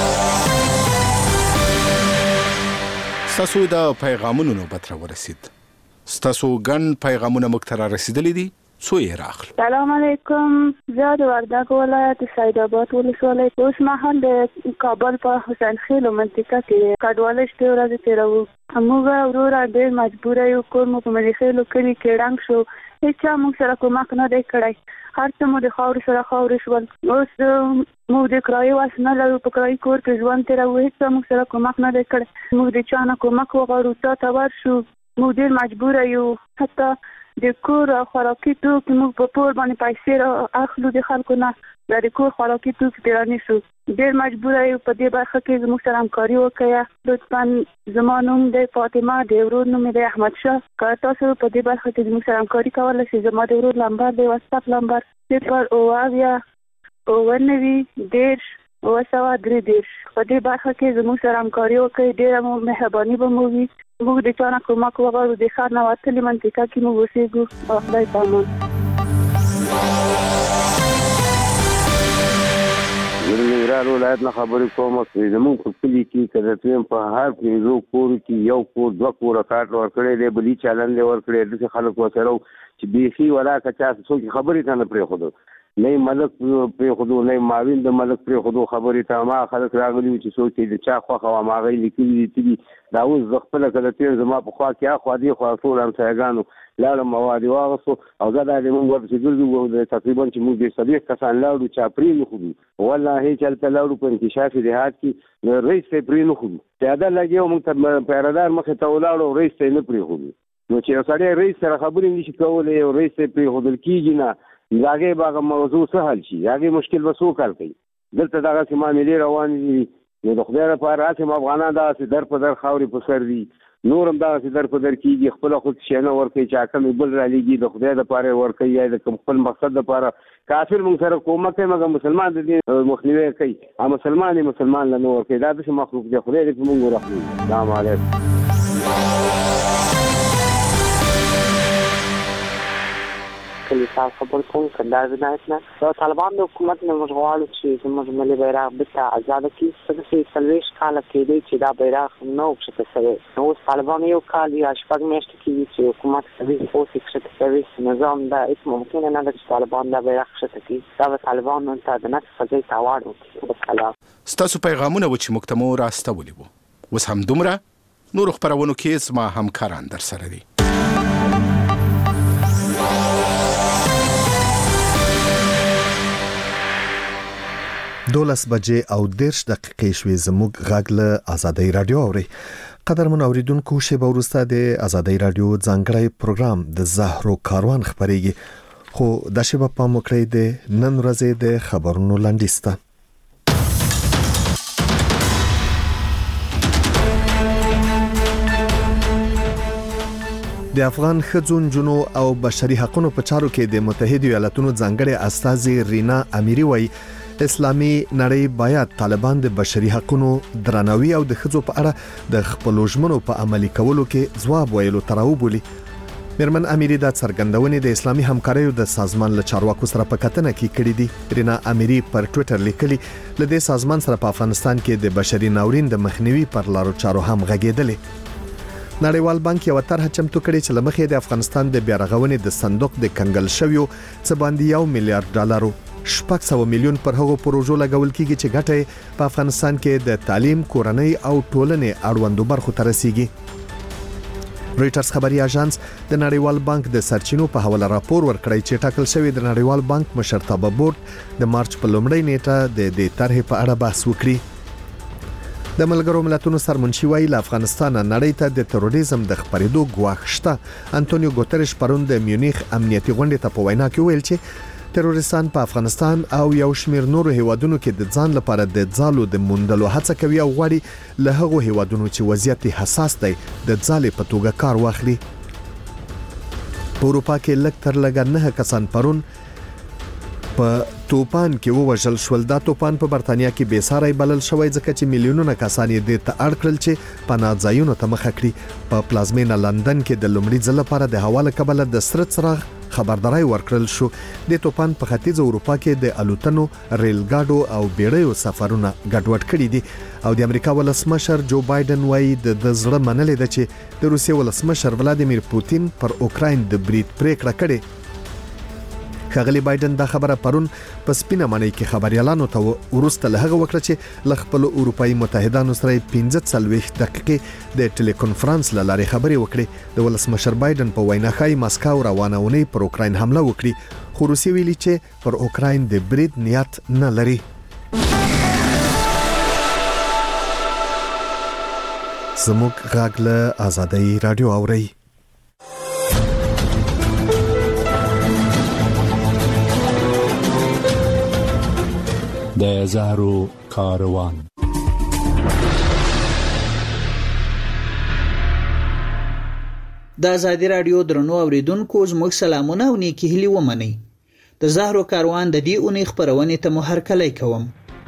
ستاسو د پیغامونو نوبت راورسید. ستاسو ګڼ پیغامونه موږ ته رسیدلي دي، څو یې راخلو. سلام علیکم. زه د وردګ ولایت سید آباد ولسوالۍ اوس مهال د کابل په حسین خیل منطقه کې کډوالۍ شپې ورځې تېروو. موږ وروره ډېر مجبوره یو، کور مو په ملي خیلو کلي کې ړنګ شو، هیچا موږ سره کومک نه دی کړی، هر څه مو د خاورې سره خاورې شول. اوس موږ د کرایې واس نه لرو، په کرایي کور کې ژوند تېروو، هیچا موږ سره کومک نه دی کړی. موږ د چا نه کومک وغواړو، چا ته ورشو، موږ ډېر مجبوره یو. حتی د کور خوراکي توکي موږ په پور باندې پیسې را اخلو د خلکو نه، دا د کور خوراکي توکي پرې رانیسو. ډېر مجبوره یو. په دې برخه کې زموږ سره همکاري وکړئ. لطفا زما نوم دی فاطمه، د ورور نوم دی احمد شاه. که تاسو په دې برخه کې زموږ سره همکاري کولی شئ، زما د ورور نمبر دی واتساپ نمبر صفر اوه اویا اوه نوي دېرش اوه سوه درې دېرش. په دې برخه کې زموږ سره همکاري وکړئ، ډېره مو مهرباني به مو وي. موږ د چا نه کومک وغواړو، د ښار نه وتلې منطقه کې موږ اوسېږو. او خدای په امان. زه د ننګرهار ولایت نه خبرې کوم. زموږ په کلي کې که د دویم په هر پنځو کورو کې یو کور دوه کوره کارت ورکړی دی، بلي چالن دی ورکړی، داسې خلک ورسره چې بیخي ولاکه چا څوک خبرې ته نه پرېښودو، نه ملک پرېښودو، نه معاون د ملک پرېښودو خبرې ته. ما خلک راغلي وو چې څوک چې د چا خوښه وه هماغه یې لیکلي دي. دا اوس زه خپله که د تېر زما په خوا کې اخوا دې خوا ټول همسایګانو لاړم مواد یې واغېستو او زه دا د مونږ ورپسې ګرځو. تقریبا چې مونږ د څلوېښت کسان لاړو، چا پرې نه ښودو، والله چې هلته لاړو په انکشاف دیهات کې رئیس ته یې پرې نه ښودو. پیاده لګیا مونږ ته پیرهدار مخې ته ولاړو، رئیس ته یې نه پرېښودو. نو چې یو سړی رئیس سره خبرې نه شي کولی، یو رئیس ته یې پرېښودل کېږي نه، د هغې به هغه موضوع څه حل شي؟ هغې مشکل به څوک حل کوي؟ دلته دغسې معاملې روانې دي. نو د خدای لپاره هسې هم افغانان دغسې در په در خاورې په سر دي، نور هم دغسې در په در کېږي، خپله خود شی نه ورکوي چې حاکم یې بل رالېږي، د خدای دپاره یې ورکوي یا د کوم خپل مقصد دپاره. کافر موږ سره کومک کوي مګر مسلمان د دې مخنیوی کوي، او مسلمان یې مسلمان له نه ورکوي. دا داسې مخلوق دی، خدای دې په موږ ورحموي. السلام علیکم. کلی تاسو خبر کوم کله ځنایت نه طالبان د حکومت نه مشغول چې زموږ ملي بیرغ به آزاد کی څه سلويش کال کې دی چې دا بیرغ نو څه څه نو طالبان یو کال یا شپږ میاشتې کې چې حکومت کوي او څه څه نظام دا هیڅ ممکن نه ده چې طالبان دا بیرغ څه کوي دا طالبان نن ته د نفس فزي تاوړ وکړي. ستاسو پیغامونه و چې مکتمو راستولي وو وس هم دومره نور خبرونو کې زما همکاران در سره دي. دولس بجې او دیرش دقیقې شوې زموږ غږ له آزادۍ رادیو اوري. قدرمن اوریدونکو شیبه وروسته د آزادۍ رادیو ځانګړی پروګرام د زهرو کاروان خبرېږي خو د شیبه په مکرې د نن ورځې د خبرونو لاندېسته. د افغان ښځو نجونو او بشري حقوقو په چارو کې د متحده ایالاتونو ځانګړي استازي رینا امیری وایي اسلامي نړۍ باید طالبان د بشري حقوقو درناوي او د ښځو په اړه د خپل ژمنو په عملي کولو کې ځواب ویلو تراو بولی. میرمن امیری د څرګندونې د اسلامي همکاریو د سازمان له چارواکو سره په کتنه کې کړې دي. رینا امیری پر ټوئیټر لیکلي له دې سازمان سره په افغانستان کې د بشري ناورین د مخنیوي پر لارو چارو هم غږېدلې. نړیوال بانک یو طرح چمتو کړي چې لمخې د افغانستان د بیارغونې د صندوق د کنګل شویو څه باندې یو میلیارډ ډالرو شپږ سوه میلیون پر هغو پروژو لګول کیږي چې ګټه په افغانستان کې د تعلیم، کورنۍ او ټولنې اړوندو برخو ته رسیږي. رويټرز خبري اژانس د نړیوال بانک د سرچینو په حواله راپور ورکړی چې ټاکل شوی د نړیوال بانک مشرتابه بورډ د مارچ په لومړۍ نیټه د دې طرحې په اړه بحث وکړي. د ملګرو ملتونو سرمنشي وایي له افغانستان نړۍ ته د تروریزم د خپرېدو ګواښ شته. انټونیو ګوتریش پرون د میونخ امنیتي غونډې ته په وینا کې ویل چې تروریستان په افغانستان او یو شمېر نورو هیوادونو کې د ځان لپاره د ځالو د موندلو هڅه کوي او غواړي له هغو هیوادونو چې وضعیت حساس دی د ځالې په توګه کار واخلي. په اروپا کې لږ تر لږه نه کسان پرون په توپان کې ووژل شول. دا توپان په برتانیا کې بې ساری بلل شوی ځکه چې میلیونونه کسان یې د ته اړ کړل چې پناه ځایونو ته مخه کړي. په پلازمینه لندن کې د لومړي ځل لپاره د هوا له کبله د سره څراغ خبرداري ورکړل شو. د توپان په ختیځ اروپا کې د الوتنو، ریل ګاډو او بیړیو سفرونه ګډوډ کړي دي او د امریکا ولسمشر جو بایدن وایي د زړه منلې ده چې د روسیې ولسمشر ولادیمیر پوتین پر اوکراین د برید پریکړه کړې. ښاغلی بایدن دا خبره پرون په سپینه معنی کې خبريالانو ته ورسته له هغه وکړه چې ل خپل اروپאי متحدانو سره پنځه څلوېښت دقیقې د ټلیکانفرنس له لارې خبرې وکړې. د ولسمشر بایدن په وینا ښایي ماسکو روانه ونی پر اوکراین حمله وکړي خو روسیې ویلي چې پر اوکراین د برید نیت نه لري. زموږ غږ له آزادۍ رادیو اوري. د زهرو کاروان. د آزادۍ رادیو درنو اوریدونکو زموږ سلامونه او نیکی هیلې ومنئ. د زهرو کاروان د دې اونۍ خبرونې ته مو هرکلی کوم.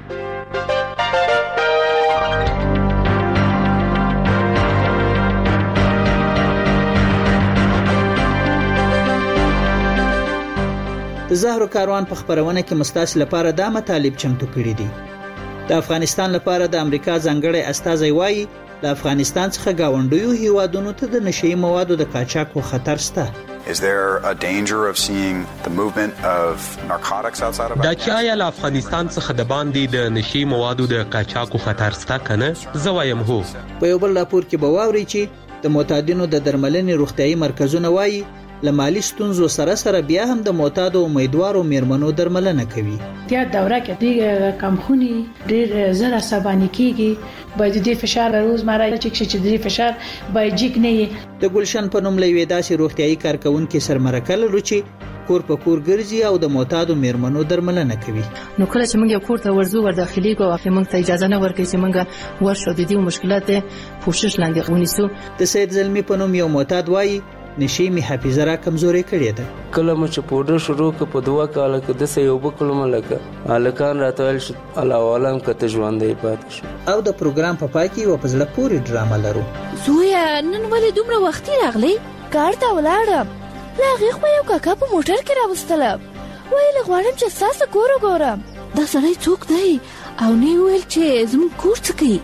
د زهرو کاروان په خبرونه کې مستاس لپاره دا مطالب چمتو کړی دي. د افغانستان لپاره د امریکا ځانګړی استازی وایي د افغانستان څخه گاونډیو هیوادونو ته د نشئی موادو د قاچاقو خطر شته. Is there a danger of seeing the movement of narcotics outside of دا چې آیا له افغانستان څخه د باندې د نشئی موادو د قاچاقو خطر شته کنه؟ زه وایم هو. په یو بل راپور کې به واوري چې د معتادینو د درملنې روغتيایي مرکزونه وایي لمالي ستونزو سره سره بیا هم د معتادو امیدوارو میرمنو درملنه کوي. بیا دوره کې د کمخونی ډیر زړه عصباني کیږي باید د فشار روزمره چې چې د فشار باید جګ نه. د ګلشن په نوم لوي داسې روغتيایي کارکونکو سرمرکل لري کور په کور ګرځي او د معتادو میرمنو درملنه کوي. نو کله چې موږ کور ته ورځو ور داخلي کوو او موږ ته اجازه نه ورکړي چې موږ ورشو د دې مشکلات پوښښ لاندې ونیسو. د سید زلمی په نوم یو معتاد وایي نشي می حافظه را کمزوري کړې ده. کله مچ پودر شروع ک په دوا کاله کې د سې یو بکل ملکه الکان راتول شو الله عالم کته ژوندې پات شو. او د پروګرام په پای کې و په ځل پوری ډراما لرو. زویا نن ولې دومره وختي راغلی؟ کار ته ولاړم. لا هغې خو یو کاکا په موټر کې راوستله، ویل غواړم چې ستاسو کور وګورم. دا سړی څوک دی او نه یې ویل چې زموږ کور څه کوي؟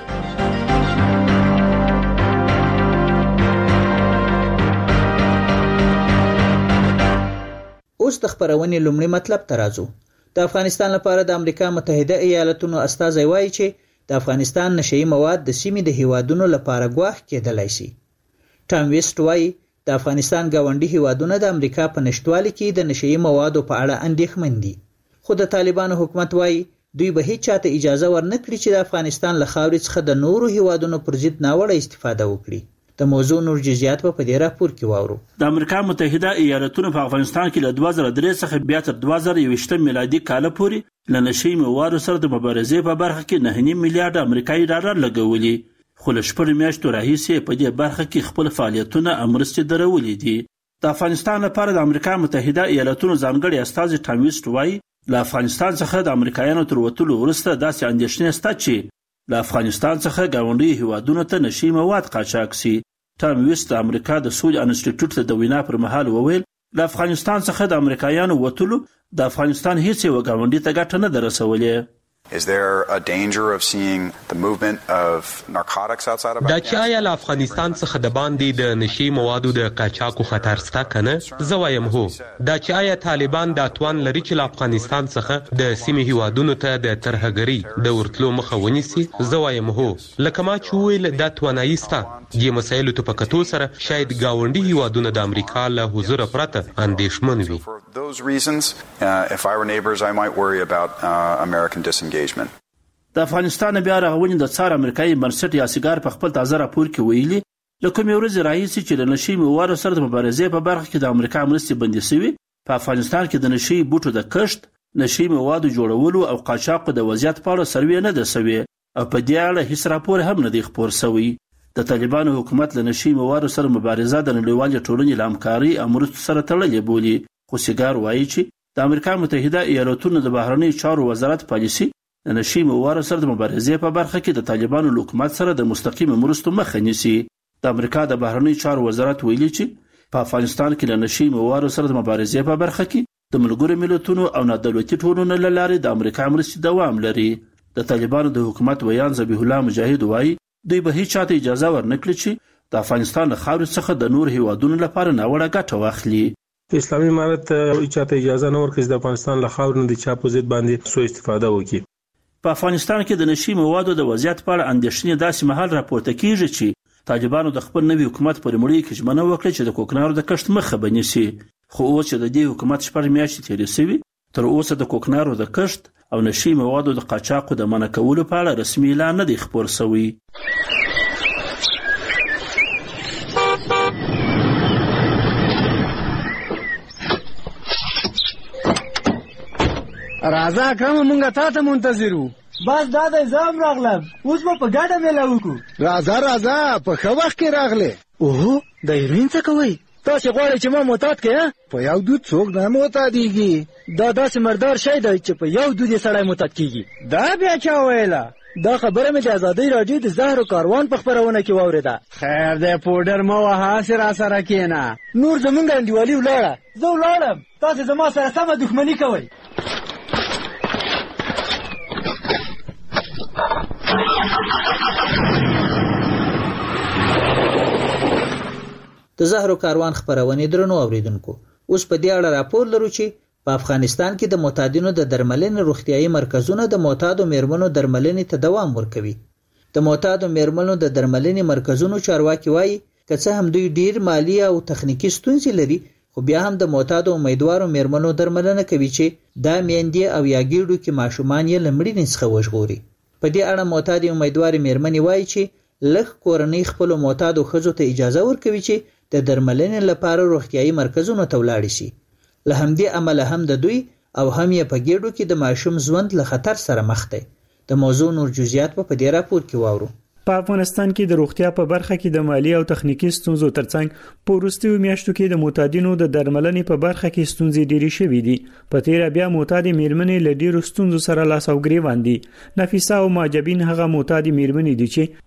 اوس د خبرونې لومړی مطلب ته راځو. د افغانستان لپاره د امریکا متحده ایالاتونو استازی وایي چې د افغانستان نشئی مواد د سیمې د هیوادونو لپاره ګواښ کېدلی شي. ټام ویسټ وایي د افغانستان ګاونډي هیوادونه د امریکا په نشټوالي کې د نشئی موادو په اړه اندېښمن دي. خو د طالبانو حکومت وایي دوی به هیڅ چاته اجازه ورنکړي چې د افغانستان له خاورې څخه د نورو هیوادونو پر ضد ناوړه استفاده وکړي. د موضوع نور جزئیات په دې راپور کې واورو. د امریکا متحده ایالاتونو په افغانستان کې له دوه زره درې څخه بیا تر دوه زره یوویشت میلادي کال پورې له نشئی موادو سره د مبارزې په برخه کې نه نیم میلیارډ امریکایي ډالر لګولي، خو له شپږ میاشتو راهیسې په دې برخه کې خپل فعالیتونه او مرستې درولې دي. د افغانستان لپاره د امریکا متحده ایالاتونو ځانګړي استازی ټام ویسټ وایي له افغانستان څخه د امریکایانو تر وتلو وروسته داسې اندېښنې شته چې له افغانستان څخه ګاونډي هیوادونو ته نشئی مواد قاچاق سي. ټام ویسټ د امریکا د سولې انسټیټیوټ ته د وینا پر مهال وویل له افغانستان څخه د امریکایانو وتلو د افغانستان هیڅ یو ګاونډي ته ګټه نه ده رسولې. Is there a danger of seeing the movement of narcotics outside of دا چې آیا له افغانستان څخه د باندې د نشئی موادو د قاچاقو خطر شته کنه؟ زه وایم هو. دا چې آیا طالبان د توان لري چې له افغانستان څخه د سیمې هیوادونو ته د ترهګرۍ د ورتلو مخه ونیسي؟ زه وایم هو. لکه ما چې وویل دا توانایي شته. دې مسایلو ته په کتو سره شاید ګاونډي هیوادونه د امریکا له حضور پرته اندېښمن وي. those reasons, uh, if I were neighbors, I might worry about uh, American disengagement. د افغانستان بیا رغونې د څار امریکایي بنسټ یا سیګار په خپل تازه راپور کې ویلي له کومې ورځې راهیسې چې د نشئی موادو سره د مبارزې په برخه کې د امریکا مرستې بندي شوي، په افغانستان کې د نشئی بوټو د کښت، نشئی موادو جوړولو او قاچاقو د وضعیت په اړه سروې نه ده شوې او په دې اړه هیڅ راپور هم نه دی خپور شوی. د طالبانو حکومت له نشئی موادو سره مبارزه د نړیوالې ټولنې له همکارۍ او مرستو سره تړلې بولي. خو سیګار وایي چې د امریکا متحده ایالاتونو د بهرنیو چارو وزارت پالیسي د نشئی موادو سره د مبارزې په برخه کې د طالبانو له حکومت سره د مستقیم مرستو مخه نیسي. د امریکا د بهرنیو چارو وزارت ویلي چې په افغانستان کې له نشئی موادو سره د مبارزې په برخه کې د ملګرو ملتونو او نادولتي ټولنو له لارې د امریکا مرستې دوام لري. د طالبانو د حکومت ویان ذبیح الله مجاهد وایي دوی به هیڅ چاته اجازه ورنکړي چې د افغانستان له خاورې څخه د نور هیوادونو لپاره ناوړه ګټه واخلي. اسلامي امارت هیڅ چاته اجازه نه ورکړي د افغانستان له خاورې نه د چا په ضد باندې سوء استفاده وکړي. په افغانستان کې د نشئی موادو د وضعیت په اړه اندېښنې داسې مهال راپورته کیږي چې طالبانو د خپل نوي حکومت پر مړی کې ژمنه وکړه چې د کوکنارو د کښت مخه به نیسي. خو اوس چې د دې حکومت شپږ میاشتې تېرې شوي، تر اوسه د کوکنارو د کښت او نشئی موادو د قاچاقو د منع کولو په اړه رسمي اعلان نه دی خپور شوی. راځه اکرم مونږه تا ته منتظر وو. بس دا د زام راغلم، اوس به په ګډه میله وکړو. راځه راځه په ښه وخت کې راغلې. اوهو د هیروین څه کوئ؟ تاسې غواړئ چې ما معتاد کړې؟ په یو دود څوک نه معتادېږي. دا داسې مردار شی دی چې په یو دود یې سړی معتاد کېږي. دا بیا چا ویله؟ دا خبره مې د ازادۍ راډیو د زهرو کاروان په خپرونه کې واورېده. خیر دی پوډر مه وهه، هسې راسره کښېنه. نور زمونږ انډیوالي ولاړه، زه ولاړم، تاسې زما سره سمه دښمني کوئ. د زهرو کاروان خبرونه درنو اوریدونکو، اوس په دې اړه راپور لرو چې په افغانستان کې د معتادینو د درملنې روغتیايي مرکزونه د معتادو میرمنو درملنې ته دوام ورکوي. د معتادو میرمنو د درملنې مرکزونو چارواکي وایي که څه هم دوی ډیر مالی او تخنیکی ستونزې لري، خو بیا هم د معتادو امیدوارو میرمنو درملنه کوي چې دا میندې او یاګیړو کې ماشومان یې لمړي څخه وژغوري. په دې اړه معتادي امیدوارې میرمنې وایي چې لږ کورنۍ خپل معتادو ښځو ته اجازه ورکوي چې د درملنې لپاره روغتیايي مرکزونو ته ولاړ شي. له همدې امله هم د دوی او هم یې په ګېډو کې د ماشوم ژوند له خطر سره مخ دی. د موضوع نور جزئیات په دې راپور کې واورو. په افغانستان کې د روغتیا په برخه کې د مالی او تخنیکی ستونزو ترڅنګ په وروستیو میاشتو کې د معتادینو د درملنې په برخه کې ستونزې ډېرې شوې دي. په تیر بیا معتادي میرمنې له ډېرو ستونزو سره لاس او ګریوان دي. نفیسه او ماجبین هغه معتادي میرمنې دي چې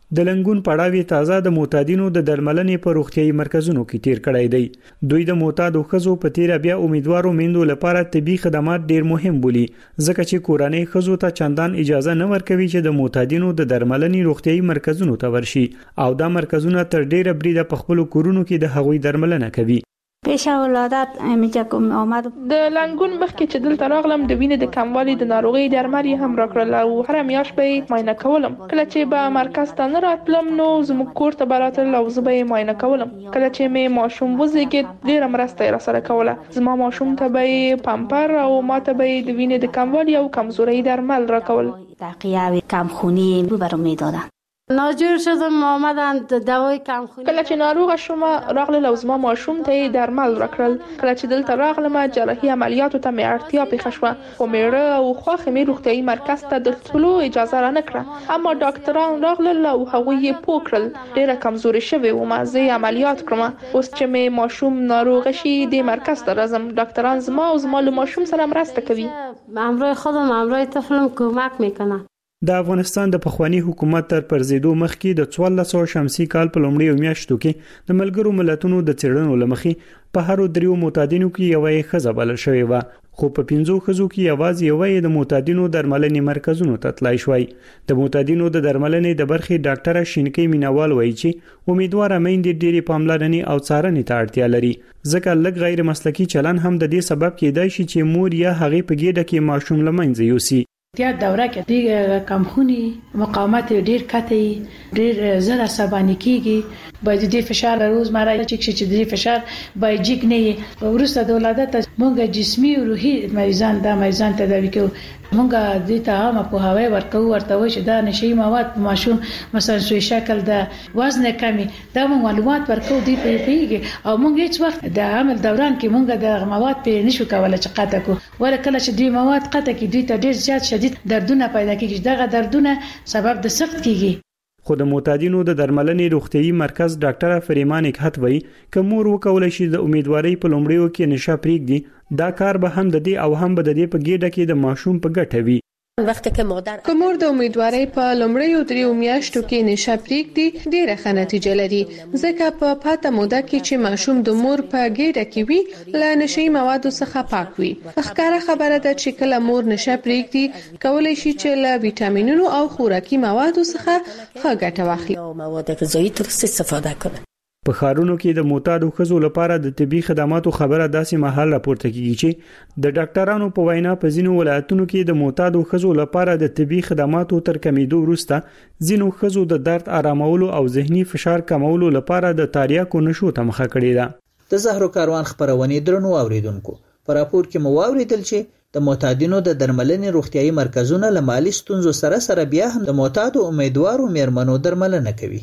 د لنګون پړاوی تازه د معتادینو د درملنې په روغتيایي مرکزونو کې تیر کړی دی. دوی د معتادو ښځو په تیر بیا امیدوارو میندو لپاره طبي خدمات ډیر مهم بولي ځکه چې کورنۍ ښځو ته چندان اجازه نه ورکوي چې د معتادینو د درملنې روغتيایي مرکزونو ته ورشي او دا مرکزونه تر ډیره بریده په خپل کورونو کې د هغوی درملنه کوي. پیش ولادت همیشه کوم آمد د لنګون مخکې چې دلته راغلم د وینې د کموالي د ناروغي درمل هم راکړل او هر میاشت به معاینه کولم. کله چې به مرکز ته نه راتلم نو زموږ کور ته براتل او زه به معاینه کولم. کله چې مې ماشوم وزېږید ډیره مرسته را سره کوله. زما ماشوم ته به پامپر او ماته به د وینې د کموالي او کمزوري درمل راکول. تقیه کمخونی برام میدادن. ناجور شدم آمدن دوای کمخونی. کله چې ناروغه شوم راغله او زما ماشوم ته درمل راکړل. کله چې دلته راغلم جراحي عملیاتو ته مې اړتیا پیښه شوه. خو میړه او خواخې مې روغتيایي مرکز ته د تلو اجازه را نه کړه. اما ډاکټران راغلل او هغوی یې پوه کړل. ډیره کمزوري شوې وم. زه عملیات کړم. اوس چې مې ماشوم ناروغ شي د مرکز ته راځم. ډاکټران زما او زما له ماشوم سره مرسته کوي. همراه خودم همراه طفلم کمک میکنه. د افغانستان د پخوانی حکومت تر پرزیدو مخکې د څوارلس سوه شمسي کال په لومړیو میاشتو کې د ملګرو ملتونو د څېړنو لمخې په هرو دریو معتادینو کې یوه ښځه بلل شوې وه خو په پنځو ښځو کې یوازې یوه د معتادینو درملنې مرکزونو ته تلای شوی. د معتادینو د درملنې د برخې ډاکټره شینکۍ مینوال وایي چې امیدواره میندې ډېرې پاملرنې او څارنې ته اړتیا لري ځکه لږ غیر مسلکي چلن هم د دې سبب کېدای شي چې مور یا هغې په ګېډه کې ماشوم له منځه یوسي. یا دوره کې د کمخونی مقاومت ډیر کته ډیر زړه عصباني کیږي باید د فشار روزمره چې چې د فشار باید جګ نه ورسته د ولادت مونږه جسمي او روحي مریضان د مریضان تداوي کوو. مونږه د ته هم په هواي ورکو ورته وای چې دا نشي مواد ماشوم مثلا سوي شکل د وزن کمی دا مونږ معلومات ورکو دی په پیږي او مونږ هیڅ وخت د عمل دوران کې مونږ د مواد په نشو کولای چې قطع کو ور کله چې دی مواد قطع کې دوی ته ډیر زیات شدید دردونه پیدا کیږي. دغه دردونه سبب د سخت کیږي. خو د معتادینو د درملنې روغتيایي مرکز ډاکټره فریمان اکحت وایي که مور وکولای شي د امیدوارۍ په لومړیو کې نشه پرېږدي دا کار به هم د دې او هم به د دې په ګېډه کې د ماشوم په ګټه وي. وخت کې مادر کومور د امیدوارۍ په لومړیو دریو میاشتو کې نشه پرېږدي ډیره ښه نتیجه لري ځکه په پاته موده کې چې ماشوم د مور په ګېډه کې وي له نشي موادو څخه پاک وي. ښکاره خبره ده چې کله مور نشه پرېږدي کولای شي چې له ویټامینونو او خوراکي موادو څخه ښه ګټه واخلي او مواد غذایی ترڅ استفاده کوي. په ښارونو کې د معتادو ښځو لپاره د طبي خدماتو خبره داسې مهال راپورته کیږي چې د ډاکټرانو په وینا په ځینو ولایتونو کې د معتادو ښځو لپاره د طبي خدماتو تر کمیدو وروسته ځینو ښځو د درد آرامولو او ذهني فشار کمولو لپاره د تاریاکو نشو ته مخه کړې ده. د زهرو کاروان خبرونه درنو اوریدونکو په راپور کې مو اوریدل چې د معتادینو د درملنې روغتيایي مرکزونه له مالي ستونزو سره سره بیا هم د معتادو امیدوارو میرمنو درملنه کوي.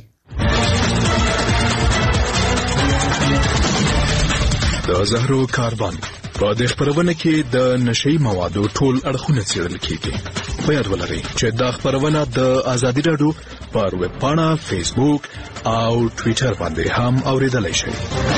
د زهرو کاروان په دې خبرونه کې د نشي موادو ټول اړخونه څېړل کیږي. په یاد ولرئ چې دا خبرونه د ازادي رادیو پر ویب پاڼه، فیسبوک او ټوئیټر باندې هم اوریدلای شئ.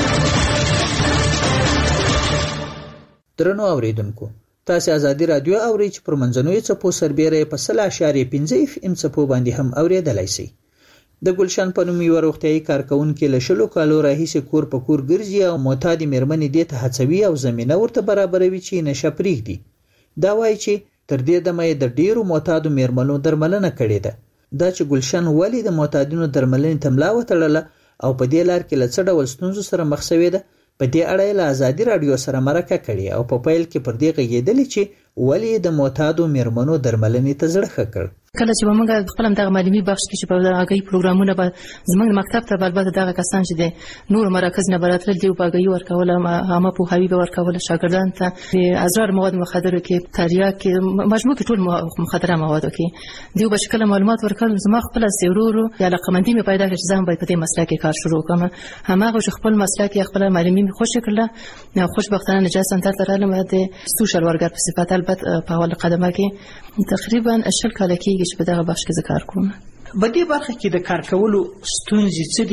درنو اوریدونکو تاسو ازادي رادیو اورئ چې پر منځنوي څپو سربېره په سل اشاریه پنځه اف ام څپو باندې هم اوریدلای شئ. د ګلشن په نوم یو روغتيایي کارکونکو له شلو کالو راهیسې کور په کور ګرځي او معتادي میرمنې دې ته هڅوي او زمينه ورته برابروي چې نشه پرېږدي. دا وایي چې تر دې دمه د ډیرو معتادو میرمنو درملنه کړې ده. دا چې ګلشن ولی د معتادینو درملنې تملا وتړله او په دې لار کې له څه ډول ستونزو سره مخ شوې ده په دې اړه له ازادي رادیو سره مرکه کړې او په پیل کې پر دې غږېدلې چې ولی د معتادو میرمنو درملنې ته زړه ښه کړ. کله چې موږ خپل دغه معلومي بخش کې چې په هغه پروګرامونه به زموږ مکتب ته البته دغه کسان چې د نور مراکز نه براتل دی په هغه ورکول هم په هوی به ورکول شاګردان ته د ازرار مواد مخدر کې تریاک کې مجموع کې ټول مخدره مواد کې دی په شکل معلومات ورکول زما خپل سیرورو یا علاقمندي مې پیدا کړ چې زم باید په دې مسله کې کار شروع کړم. هماغه خپل مسله کې خپل معلومي مې خوش کړل نو خوشبختانه نجات سنټر ته راغلم د سوشل ورکر په صفت البته په اول قدمه کې تقریبا اشل کال کې چې په دغه بخش کې ذکر کوم. په دې برخه کې د کار کولو ستونزې څه دي؟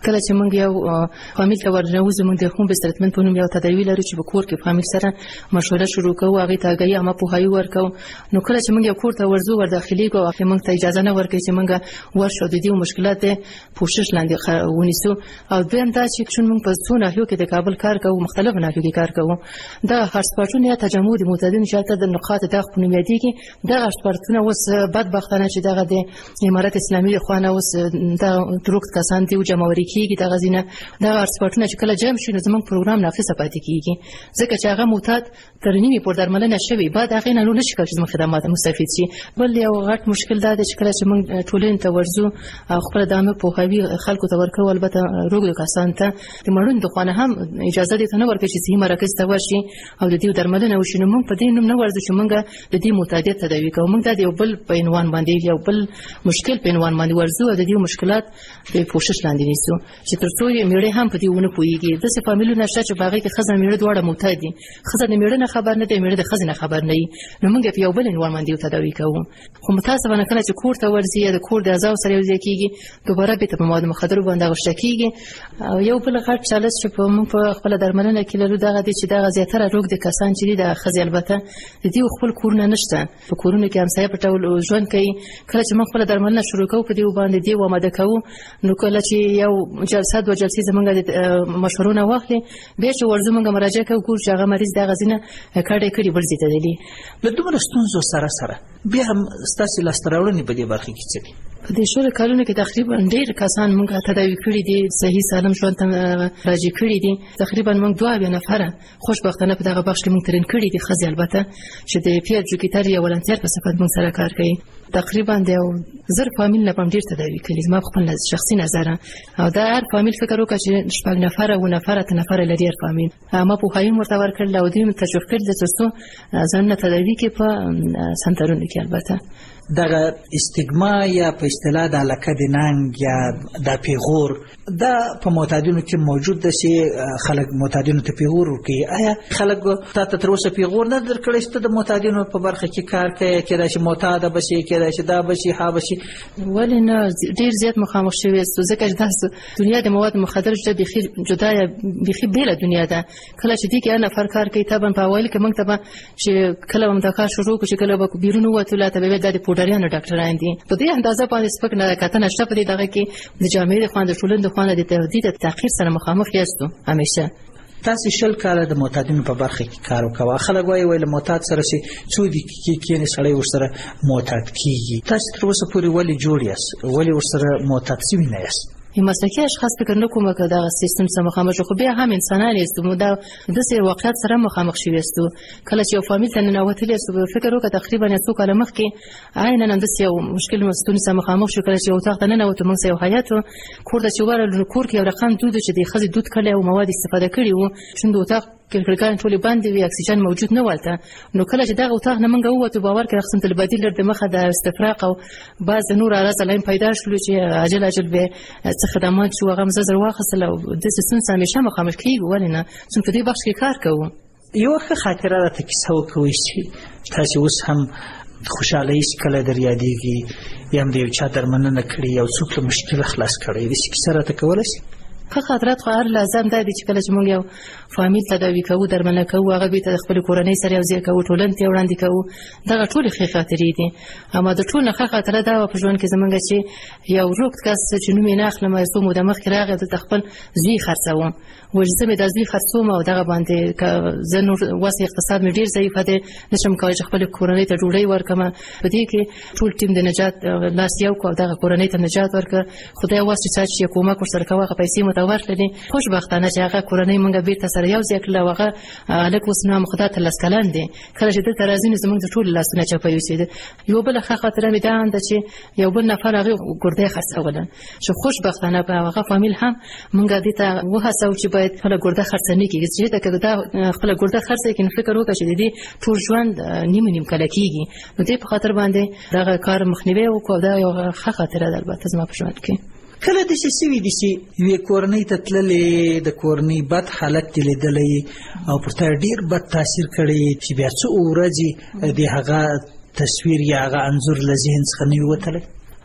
کله چې موږ یو فامیل ته ورنوځو موږ د هوم بیس ټریټمنټ په نوم یو تداوی لرو چې په کور کې فامیل سره مشوره شروع کوو هغه ته غي اما پوهاوی ورکو نو کله چې موږ یو کور ته ورځو ور داخلي کوو هغه موږ ته اجازه نه ورکوي چې موږ ورشو د دې مشکلات پوښښ لاندې ونیسو او دویم دا چې چې موږ په څو ناحیو کې د کابل کار کوو مختلف ناحیو کې کار کوو دا هارسپاټونه یا تجمع د متعددین شاته د نقاط د خپل میادي کې دا هارسپاټونه اوس بدبختانه چې دغه د امارات اسلامي د خوانه اوس دا دروغ کسان دی جمعوري کیږي د غزینه دا هارسپاټونه چې کله جمع شي نو زموږ پروګرام ناقصه پاتې کیږي ځکه چې هغه معتاد تر نیمه پور درملنه شوی بعد هغه نه نشي کولای چې خدمات مستفید شي بل یو غټ مشکل دا دی چې کله چې موږ ټولین ته ورځو خپل دامه په هوی خلکو ته ورکو البته روغ کسان ته د مړون د خوانه هم اجازه دي ته نه ورکړي چې صحي مرکز ته ورشي او د دې درملنه وشي نو موږ په دې نوم نه ورځو چې موږ د دې معتادیت تداوی کوو موږ د یو بل په عنوان باندې یو بل مشکل په عنوان باندې ورځو د دې مشکلات په پوښښ لاندې نیسو چې ترڅو یې میړه هم په دې ونه پويږي د څه فامیلونو نشته چې باغې کې خزه میړه دواړه معتاد دي خزه د میړه نه خبر نه دی میړه د خزه نه خبر نه نو موږ په یو بل عنوان باندې تداوی کوو خو متاسفانه کله چې کور ته ورځي د کور د اعضاء سره یو ځای کیږي دوباره به په مواد مخدر باندې غوښته کیږي او یو بل غټ چالش چې په موږ په خپل درملنه کې لرو دغه دي چې دغه زیاتره روغ د کسان چې د خزه البته د دې خپل کورونه نشته په کورونو کې هم سایه په ټول ژوند کوي کله چې موږ خپل درملنه شروع کوو په دې باندې دی و ماده کوو نو کله چې یو جلسه د جلسې زمونږ د مشورونه واخلي به چې ورزو موږ مراجعه کوو چې هغه مریض دغه غزینه کړي کړي ورزي ته دي له دومره ستونزو سره سره بیا هم ستاسو لاستراوړنې په دې برخه کې څه په دې شوره کارونه کې تقریبا ډېر کسان موږ تداوی کړي دي صحیح سالم ژوند ته راځي کړي دي تقریبا موږ دوه نفره خوشبختانه په دغه بخش کې موږ ترين کړي دي خزي البته چې د پی ایچ کی تر یو ولنټیر په صفت موږ سره کار کوي تقریبا د زر فامیل نه پم ډیر تداوی کړي ما خپل شخصي نظر او دا هر فامیل فکر وکړي چې شپږ نفره و نفره ته نفره لري هر فامیل ما په هایم ورته ورکړل او دې تشویق کړل چې تاسو ځان تداوی کې په سنترونو کې البته دغه استګما یا په اصطلاح د لکه د ننګ یا د پیغور دا په معتادینو کې موجود ده چې خلک معتادینو ته پیغور کوي آیا خلک ته تر اوسه پیغور نه درکړي چې د معتادینو په برخه کې کار کوي کېدای شي معتاد بشي کېدای شي دا بشي ها بشي ولې نه ډیر زیات مخامخ شوی است ځکه چې تاسو دنیا د مواد مخدر جدا بخیر جدا بخیر بیل دنیا ده کله چې دي کې انا فرق کار کوي تابن په اول کې موږ ته چې کله هم دا کار شروع کوي چې کله به بیرون وته لا ته به د ډاکټرانو ډاکټران دي په دې اندازه باندې سپک نه کتنه شته په دغه کې د جامعې د خواند ټولن د خواند د تهدید تاخير سره مخامخ یاستو همیشه تاسو شل کاله د معتادینو په برخه کې کار وکړه خلک وایي ویل معتاد سره شي څو دي کې کې نه سړی ورسره معتاد کیږي تاسو تر اوسه پورې ولې جوړ یاست ولې ورسره معتاد شوی نه یاست مسلکي اشخاص فکر نه کوم چې دا سیستم سره مخامخ خو بیا هم انسانان یستو دا د سیر واقعیت سره مخامخ شي وستو کله چې یو فامیل ته نه وتلی سو فکر وکړه تقریبا څو کاله مخکې عین نن د یو مشکل مستون سره مخامخ شو کله چې یو تاخت نه وته موږ یو حیات کور د چوغره کور کې یو رقم دود چې د خزي دود کړي او مواد استفاده کړي وو چې د وتاخ کلکلکان ټولې باندې وی اکسیجن موجود نه ولته نو کله چې دغه وتاخ نه منګه وته باور کې رقم تل بدیل لري د مخه د استفراق او بعض نور راز لاین پیدا شول چې عجل عجل به څه خدمات شو هغه مزه واخصل او د سیستم سره همیشه مخامخ کیږي ولنه چې په دې بخش کې کار کوو یو ښه خاطره راته کیسه وکوي چې تاسو اوس هم خوشاله یې کله در یادېږي یم د یو چا درمننه کړې یو څوک له مشکل خلاص کړی د کیسه راته کولای شي که خاطرات خو هر لازم دی چې کله چې موږ یو فامیل تداوی کوو درملنه کوو هغه به د خپل کورنۍ سره یو ځای کوو ټولن ته وړاندې کوو دغه ټول ښه خاطرې دي اما د ټول ښه خاطره دا په ژوند کې زمونږ چې یو روغ کس چې نوم یې نه اخلم یو مو د مخ کې راغی د خپل زوی خرڅوم وجزه مې د زوی خرڅوم او دغه باندې زه نور واسه اقتصاد مې ډیر ضعیف دی نشم کولای چې خپل کورنۍ ته ډوډۍ ورکم په دې کې ټول ټیم د نجات لاس یو کو دغه کورنۍ ته نجات ورکړ خدای واسه چې کومک ورسره کوي پیسې متورلې خوشبختانه چې هغه کورنۍ مونږ بیرته سره یو ځای کړل هغه الک وسنام خدای ته لاس کلان دي کله چې د ترازین زمونږ د ټول لاسونه چپایو سي یو بل ښه خاطره مې ده اند چې یو بل نفر هغه ګردې خرڅول چې خوشبختانه په هغه فامیل هم مونږ دې ته وهڅو چې باید خپل ګرده خرڅنه کیږي چې دا خپل ګرده خرڅه کې فکر وکړي چې دې ټول ژوند نیم نیم کله کیږي نو دې په خاطر باندې دا کار مخنیوي وکړو دا یو ښه خاطره ده البته زما په ژوند کې کله د څه سوي دي چې یو کورنۍ ته تللې د کورنۍ بد حالت لیدلې او پر تا ډیر بد تاثیر کړی چې بیا څو ورځې د هغه تصویر یا هغه انځور له ذهن څخه نه وتلی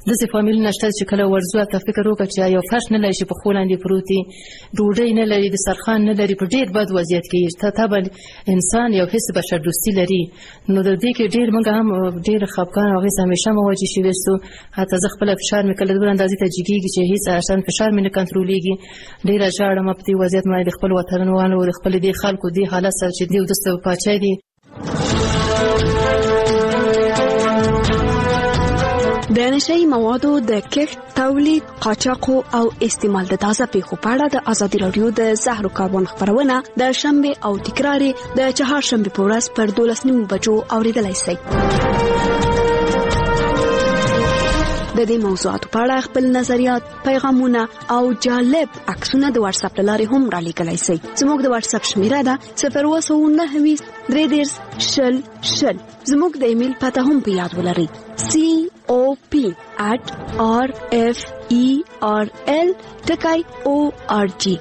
داسې فامیلونه شته چې کله ورځو ته فکر وکړه چې یو فرش نه لري چې په خو لاندې پروت دي، ډوډۍ نه لري، دسترخوان نه لري، په ډېر بد وضعیت کې ته طبعا انسان یو حس بشردوستي لري. نو د دې کې ډېر موږ هم ډېر خفګان او هغې همیشه مواجه شوي ستو. حتی زه خپله فشار مې کله دومره اندازې ته جګېږي چې هېڅ اصلا فشار مې نه کنټرولېږي. ډېره ژاړم په دې وضعیت باندې د خپلو وطنوالو د خپلې دې خلکو دې حالت سره چې دې ودسته پاچا دي. د نشهیي موادو د کښت، تولید، قاچاقو او استعمال د تازه پیښو په اړه د ازادي راډیو د زهرو کاروان خپرونه د شنبه او تکرار د چهارشنبه په ورځ پر دولس نیمو بجو اوریدلای شئ. د دې موضوعاتو په اړه خپل نظریات، پیغامونه او جالب عکسونه د واتس اپ لارې هم را لیږلی شئ. زموږ د واتس اپ شمیره ده صفر اووه سوه نهه ویشت درې دېرش شل شل. زموږ د ایمیل پته هم په یاد ولرئ: سی او پی at r f e r l ټکی او ار جی.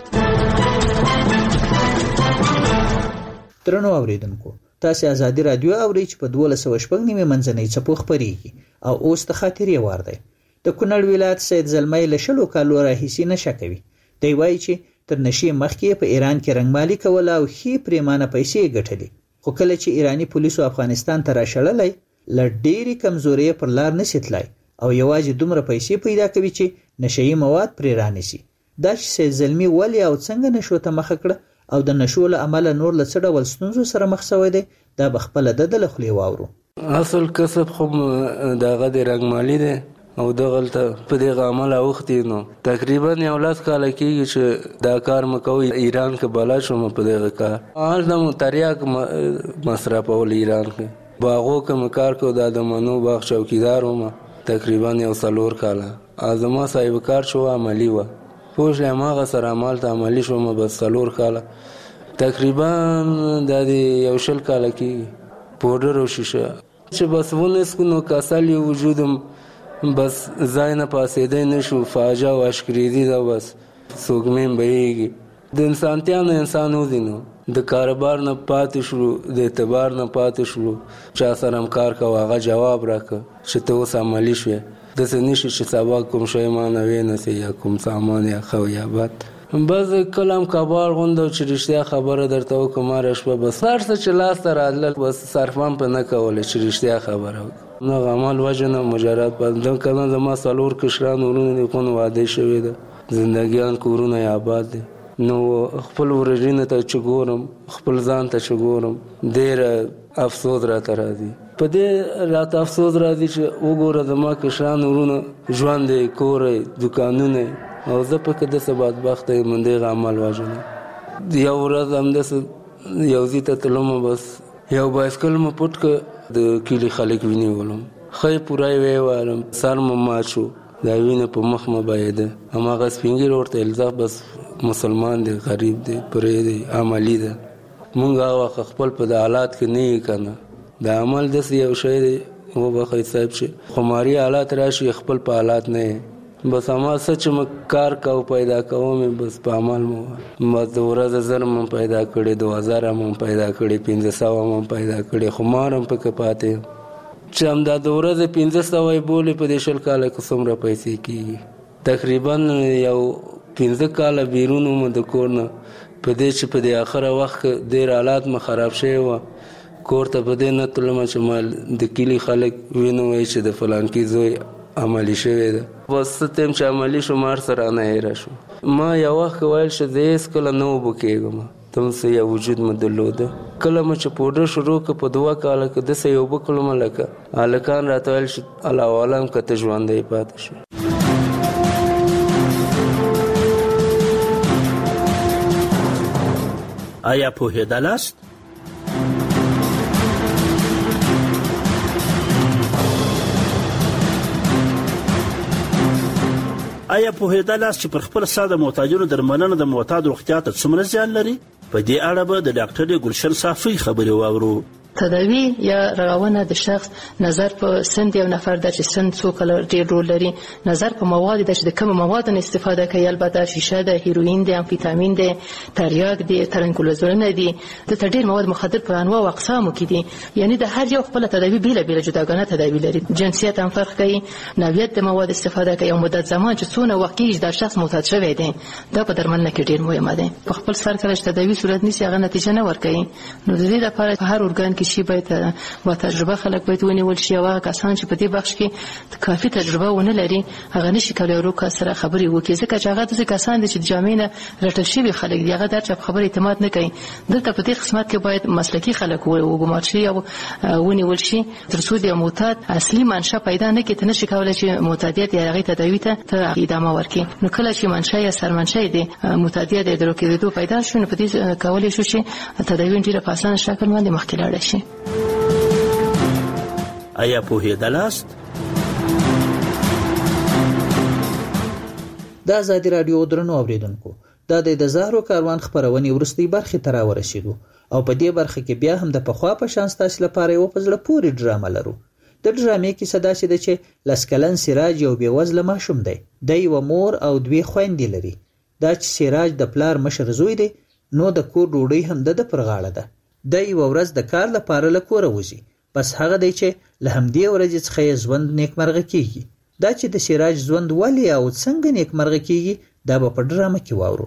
درنو اوریدونکو، تاسو ازادي رادیو اورئ چې په دولس سوه شپږ نیمه منځنۍ څپو خپرېږي او اوس د خاطرې وار دی. د کونړ ولایت سید زلمی له شلو کالو راهیسې نشه کوي. دی وایي چې تر نشې مخکې په ایران کې رنګمالي کوله او ښې پرېمانه پیسې ګټلې، خو کله چې ایرانی پولیسو افغانستان ته راشړلی له ډېرې کمزورۍ پر لار نشي تللی او یوازې دومره پیسې پیدا کوي چې نشهیي مواد پرې رانیسي. دا چې سید زلمی ولې او څنګه نشو ته مخه کړه او د نشو له امله نور له څه ډول ستونزو سره مخ شوی دی، دا به خپله د ده له خولې واورو. اصل کسب خو دغه د رنګمالي دی او دغلته په دغه عمل اوښتي. نو تقریبا یو لس کاله کېږي چې دا کار مې کوي. ایران کې بلا شوم په دغه کار. هلته مو تریاک مصرفول ایران کې. باغو کې مې کار کو، دا د منو باغ چوکیدار وم تقریبا یو څلور کاله. زما صاحب کار شو عملي وه، پوه شوې هماغه سره همالته عملي شوم بس څلور کاله. تقریبا دا د یو شل کاله کېږي. پوډر او شیشه چې بس ونسکو نو کاسل یې وجودم بس ځای نه پاسېدی نه شو. فاجعه او اشکریدي ده، بس سوګمین بهیږي. د انسانتیا نه انسان وځي نو د کاروبار نه پاتې شو، د اعتبار نه پاتې شو. چا سره هم کار کوه هغه جواب راکړه چې ته اوس عملي شوې. داسې نشي چې سبا کوم شی ما نه وینسې یا کوم سامان یا ښه یا بد. بس کله هم کباړ غونده چې رښتیا خبره درته وکړم هره شپه بس هر څه چې لاسته راتلل بس صرف هم په نه کولی چې رښتیا خبره وکړم. دغه عمل وجه نه مجرد بس دا کنه زما څلور کشران ورونه دي خو واده شوې ده، زندګیان کورونه یې آباد دي. نو خپل ورژینه ته چې ګورم، خپل ځان ته چې ګورم، ډېره افسوس راته راځي. په دې راته افسوس راځي چې وګوره زما کشران ورونه ژوند یې، کور یې، دوکانونه او زه پکې داسې بدبخته یم د دغه عمل وجه نه. یو ورځ همداسې یو ځای ته تلم، بس یو بایسکل مې پټ کړ، د کلي خلک ونیولم، ښه یې پوره یې ویوالم، سر مې مات شو، دا وینه په مخ مې بهېده. هماغه سپین ږیري ورته الزام بس مسلمان دی، غریب دی، پرې دی، عملي ده. مونږ هغه وخت خپل په د حالات کې نه یې که نه. د عمل داسې یو شی دی وبخئ صاحب چې خماري حالات راشي خپل په حالات نه یې. بس هما څه چې مې کار کو پیدا کوم بس په عمل مو بس د ورځې زر مې پیدا کړي، دوه هزاره مې پیدا کړي، پنځه سوه مې پیدا کړي، خو مار هم پکې پاتې چې همدا د ورځې پنځه سوه یې بولې په دې شل کاله کې څومره پیسې کېږي. تقریبا یو پنځه کاله بیرون وم د کور نه، په دې چې په دې آخره وخت کې ډېر حالات مې خراب شوي وه. کور ته په دې نه تلم چې ما د کلي خلک وینو وایي چې د فلانکي زوی عملي شوی ده. بس څه ټایم چې عملي شو ما سره نه هېره شو. ما یو وخت ویل چې زه هېڅکله نه اوبه کېږم، دمسې یو وجود مې درلوده. کله مې چې پوډر شروع کړه په دوه کاله کې داسې یې اوبه کړلم لکه هلکان راته ویل چې الله عالم که ته ژوندی پاتې شو. آیا پوهېدلاست؟ آیا پوهېدلاست چې پر خپل ساه د محتاجونو درملنه د معتاد روغتیا ته څومره زیان لري؟ په دې اړه به د ډاکټرې ګلشن صافۍ خبرې واورو. تداوی یا رغونه د شخص نظر په سند یو نفر د چې سند څو کله ډیر رول لري، نظر په مواد د چې د کوم موادو استفاده کوي، البته شیشه ده، هیروین ده، امفیتامین ده، تریاک ده، ترنکولوزون دي، د ډیر مواد مخدر په انواع او اقسامو کې دي. یعنی د هر یو خپل تداوی بیل بیل جداګانه تداوی لري. جنسیت هم فرق کوي، نوعیت د مواد استفاده کوي او مدت زمان چې څونه وخت کې د شخص معتاد شوی دی دا په درملنه کې ډیر مهمه ده. په خپل سر کله چې تداوی صورت نیسي هغه نتیجه نه ورکوي. نو د دې لپاره په هر ارګان کې شی باید با تجربه خلک باید ونیول شي او هغه کسان چې په دې بخش کې کافي تجربه ونه لري هغه نشي کولای ورو سره خبري وکړي، ځکه چې هغه د کسان چې د جامعې نه رټل شوي خلک دی هغه درته په خبرې اعتماد نه کوي. دلته په دې قسمت کې باید مسلکي خلک وګمارل شي او ونیول شي تر څو د معتاد اصلي منشأ پیدا نه کړي، ته نشي کولای چې معتادیت یا هغه تداوی ته ادامه ورکړي. نو کله چې منشأ یا سرمنشأ دی معتادیت د درو کېدو پیدا شو، نو په دې کولای شو چې تداوی ډیره په اسانه شکل باندې مخکې لاړ شي. آیا پوهېدلاست؟ د ازادي راډیو درنو اوریدونکو دا د زهرو کاروان خبرونې ورستۍ برخې ته راورسېدو او په دې برخه کې بیا هم د پخوا په شان ستاسو لپاره یو په زړه پورې ډرامه لرو. د ډرامې کیسه داسې ده چې لس کلن سراج یو بېوزله ماشوم دی. د یوه مور او دوې خویندې لري. دا چې سراج د پلار مشر زوی دی نو د کور ډوډۍ هم د ده پر غاړه ده. د یوه ورځ د کار لپاره له کوره وځي، بس هغه دی چې له همدې ورځې څخه یې ژوند نیکمرغه کیږي. دا چې د سراج ژوند ولې او څنګه نیکمرغه کیږي دا به په ډرامه کې واورو.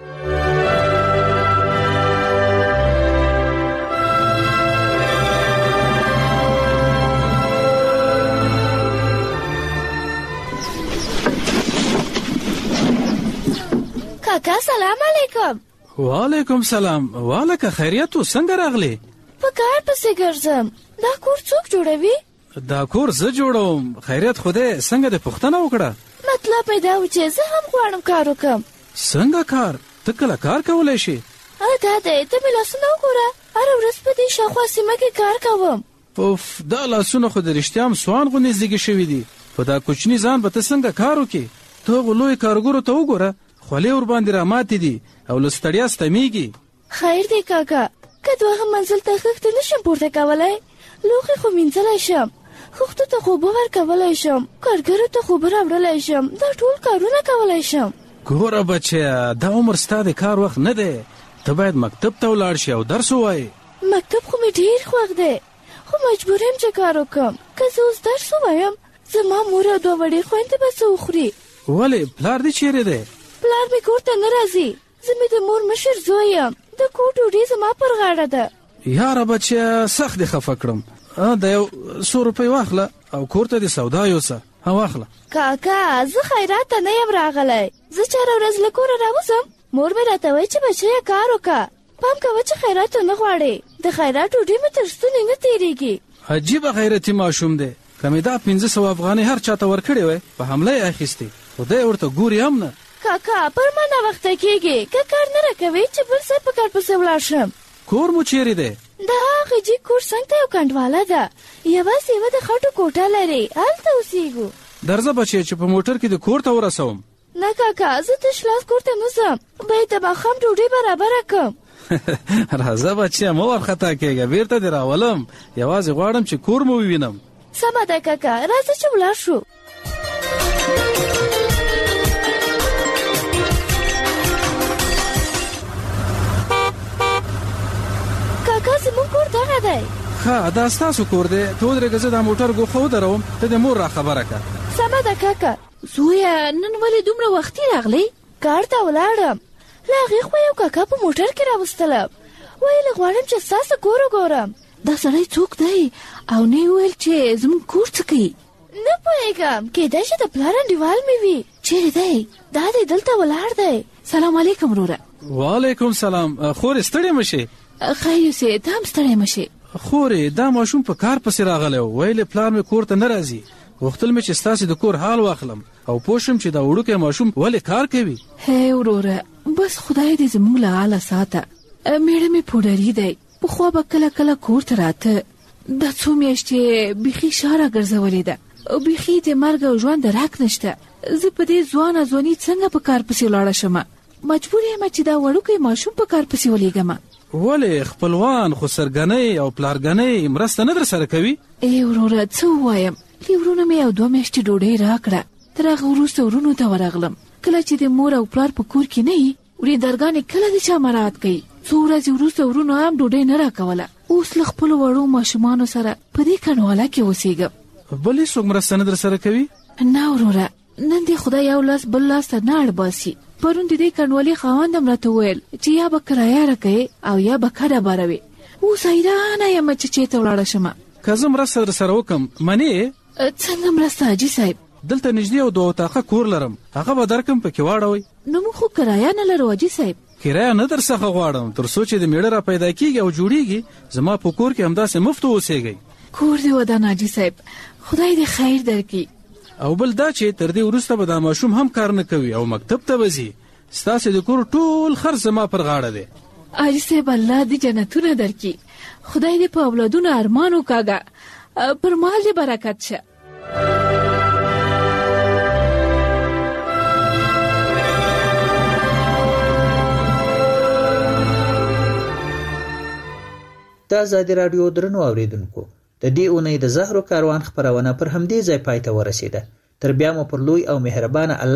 کاکا سلام علیکم. وعلیکم سلام. والکه خیریت و څنګه راغلی؟ په کار پسې ګرځم. دا کور څوک جوړوي؟ دا کور زه جوړوم. خیریت خدای څنګه دې پوښتنه وکړه؟ مطلب پیدا و چې زه هم غواړم کار وکړم. څنګه کار؟ ته کله کار کولی شي؟ دا دی ته مې لاسونه وګوره، هره ورځ په دې شاوخوا سیمه کې کار کوم. اوف دا لاسونه خو د رښتیا هم سوان غوندې زیږې شوي دي. په دا کوچني ځان به ته څنګه کار وکړې؟ ته هغو لویو کارګرو ته وګوره، خولې ورباندې راماتې دي او له ستړیا ستمیږي. خیر دی کاکا، که دوهم منزل ته خښته نشم پورته کولی، لوښي خو مینځلی شم، خښتو ته خوبه ورکولی شم، کارګرو ته خوبه راوړلی شم، دا ټول کارونه کولی شم. ګوره بچیه دا عمر ستا د کار وخت نه دی، ته باید مکتب ته ولاړ شي او درس ووایې. مکتب خو مې ډېر خوښ دی خو مجبور یم چې کار وکړم. که زه اوس درس ووایم زما مور او دوه وړې خویندې به څه وخوري. ولې پلار دې چیرې دی؟ پلار مې کور ته نه راځي. زه مې د مور مشر زوی یم، د کور ډوډۍ زما پر غاړه ده. یاره بچیه سخت دې خفه کړم. د یو څو روپۍ واخله او کور ته دې سودا یوسه. واخله. کاکا زه خیرات ته نه یم راغلی. زه چې هره ورځ له کوره راوځم مور مې راته وایي چې بچیه کار وکړه. پام کوه چې خیرات نه غواړې، د خیرات ډوډۍ مې تر ستوني نه تېرېږي. عجیبه غیرتي ماشوم دی. که مې دا پنځه سوه افغانۍ هر چاته ورکړې وای په حمله یې اخیستې، خدای ورته ګوري هم نه. کاکا پر ما ناوخته کېږي، که کار نه راکوې چې بل ځای په کار پسې ولاړ شم. کور مو چیرې دی؟ د هغه جي کور څنګ ته یو کنډواله ده، یوازې یوه د خټو کوټه لري، هلته اوسېږو. درځه بچیه چې په موټر کې د کور ته ورسوم. نه کاکا زه تش لاس کور ته نه ځم، باید د ماښام ډوډۍ برابره کړم. راځه بچیه مه وارخطا کېږه، بیرته دې راولم. یوازې غواړم چې کور مو ووینم. سمه ده کاکا، راځه چې ولاړ شو. کاکا زموږ کور دغه دی. ښه دا ستاسو کور دی، ته ودرېږه زه دا موټر ګوښه ودروم، ته د مور را خبره کړه. سمه ده کاکا. زویه نن ولې دومره وختي راغلی؟ کار ته ولاړم، له هغې خوا یو کاکا په موټر کې راوستلم، ویل غواړم چې ستاسو کور وګورم. دا سړی څوک دی او نه یې ویل چې زموږ کور څه کوي؟ نه پوهېږم، کېدای شي د پلار انډیوال مې وي. چیرې دی؟ دا دی دلته ولاړ دی. سلام علیکم وروره. وعلیکم سلام. خورې ستړې مه شې؟ خیر یوسې ته هم ستړی مه شې. خورې دا ماشوم په کار پسې راغلی و، ویلې پلار مې کور ته نه راځي، غوښتل مې چې ستاسې د کور حال واخلم او پوه شم چې دا وړوکی ماشوم ولې کار کوي. هی وروره بس خدای دې زموږ له حاله ساته. میړه مې پوډري دی، پخوا به کله کله کور ته راته، دا څو میاشتې بیخي شاره ګرځولې ده، بیخي د مرګ او ژوند راک نشته. زه په دې ځوانه ځواني څنګه په کار پسې ولاړه شمه؟ مجبور یم چې دا وړوکی ماشوم په کار پسې ولېږم. ولې خپلوان خو سرګنۍ او پلارګنۍ مرسته نه در سره کوي؟ ای وروره څه ووایم، لیورونه مې یو دوه میاشتې ډوډۍ راکړه، تر هغه وروسته ورونو ته ورغلم. کله چې د مور او پلار په کور کې نه وي وریندارګانې کله د چا مراعات کوي. څو ورځې وروسته ورونو هم ډوډۍ نه راکوله. اوس له خپلو وړو ماشومانو سره په دې کنډواله کې اوسېږم. بل هېڅوک مرسته نه در سره کوي؟ نه وروره، نن دې خدای یو لاس بل لاس ته نه اړ باسي. پرون د دې کنډوالې خاوند هم راته وویل چې یا به کرایه راکوې او یا به کډه باروې. اوس حیرانه یم چې چېرته ولاړه شمه. که زه مرسته در سره وکړم منې؟ څنګه مرسته حاجي صاحب؟ دلته نږدې یو دوه اتاقه کور لرم، هغه به درکم پکې واړوئ. نو موږ خو کرایه نه لرو حاجي صاحب. کرایه نه در څخه غواړم، تر څو چې د میړه را پیدا کېږي او جوړېږي زما په کور کې همداسې مفت اوسېږئ. کور دې ودان حاجي صاحب، خدای دې خیر درکړي. او بل دا چې تر دې وروسته به دا ماشوم هم کار نه کوي او مکتب ته به ځي. ستاسې د کور ټول خرڅ زما پر غاړه دی. حاجي صاحب الله دې جنتونه درکړي، خدای دې په اولادونو ارمان وکاږه، پر مال دې برکت شه. د ازادي راډیو درنو اوریدونکو، د دې اونۍ د زهرو کاروان خپرونه پر همدې ځای پای ته ورسېده. تر بیا مو پر لوی او مهربانه الله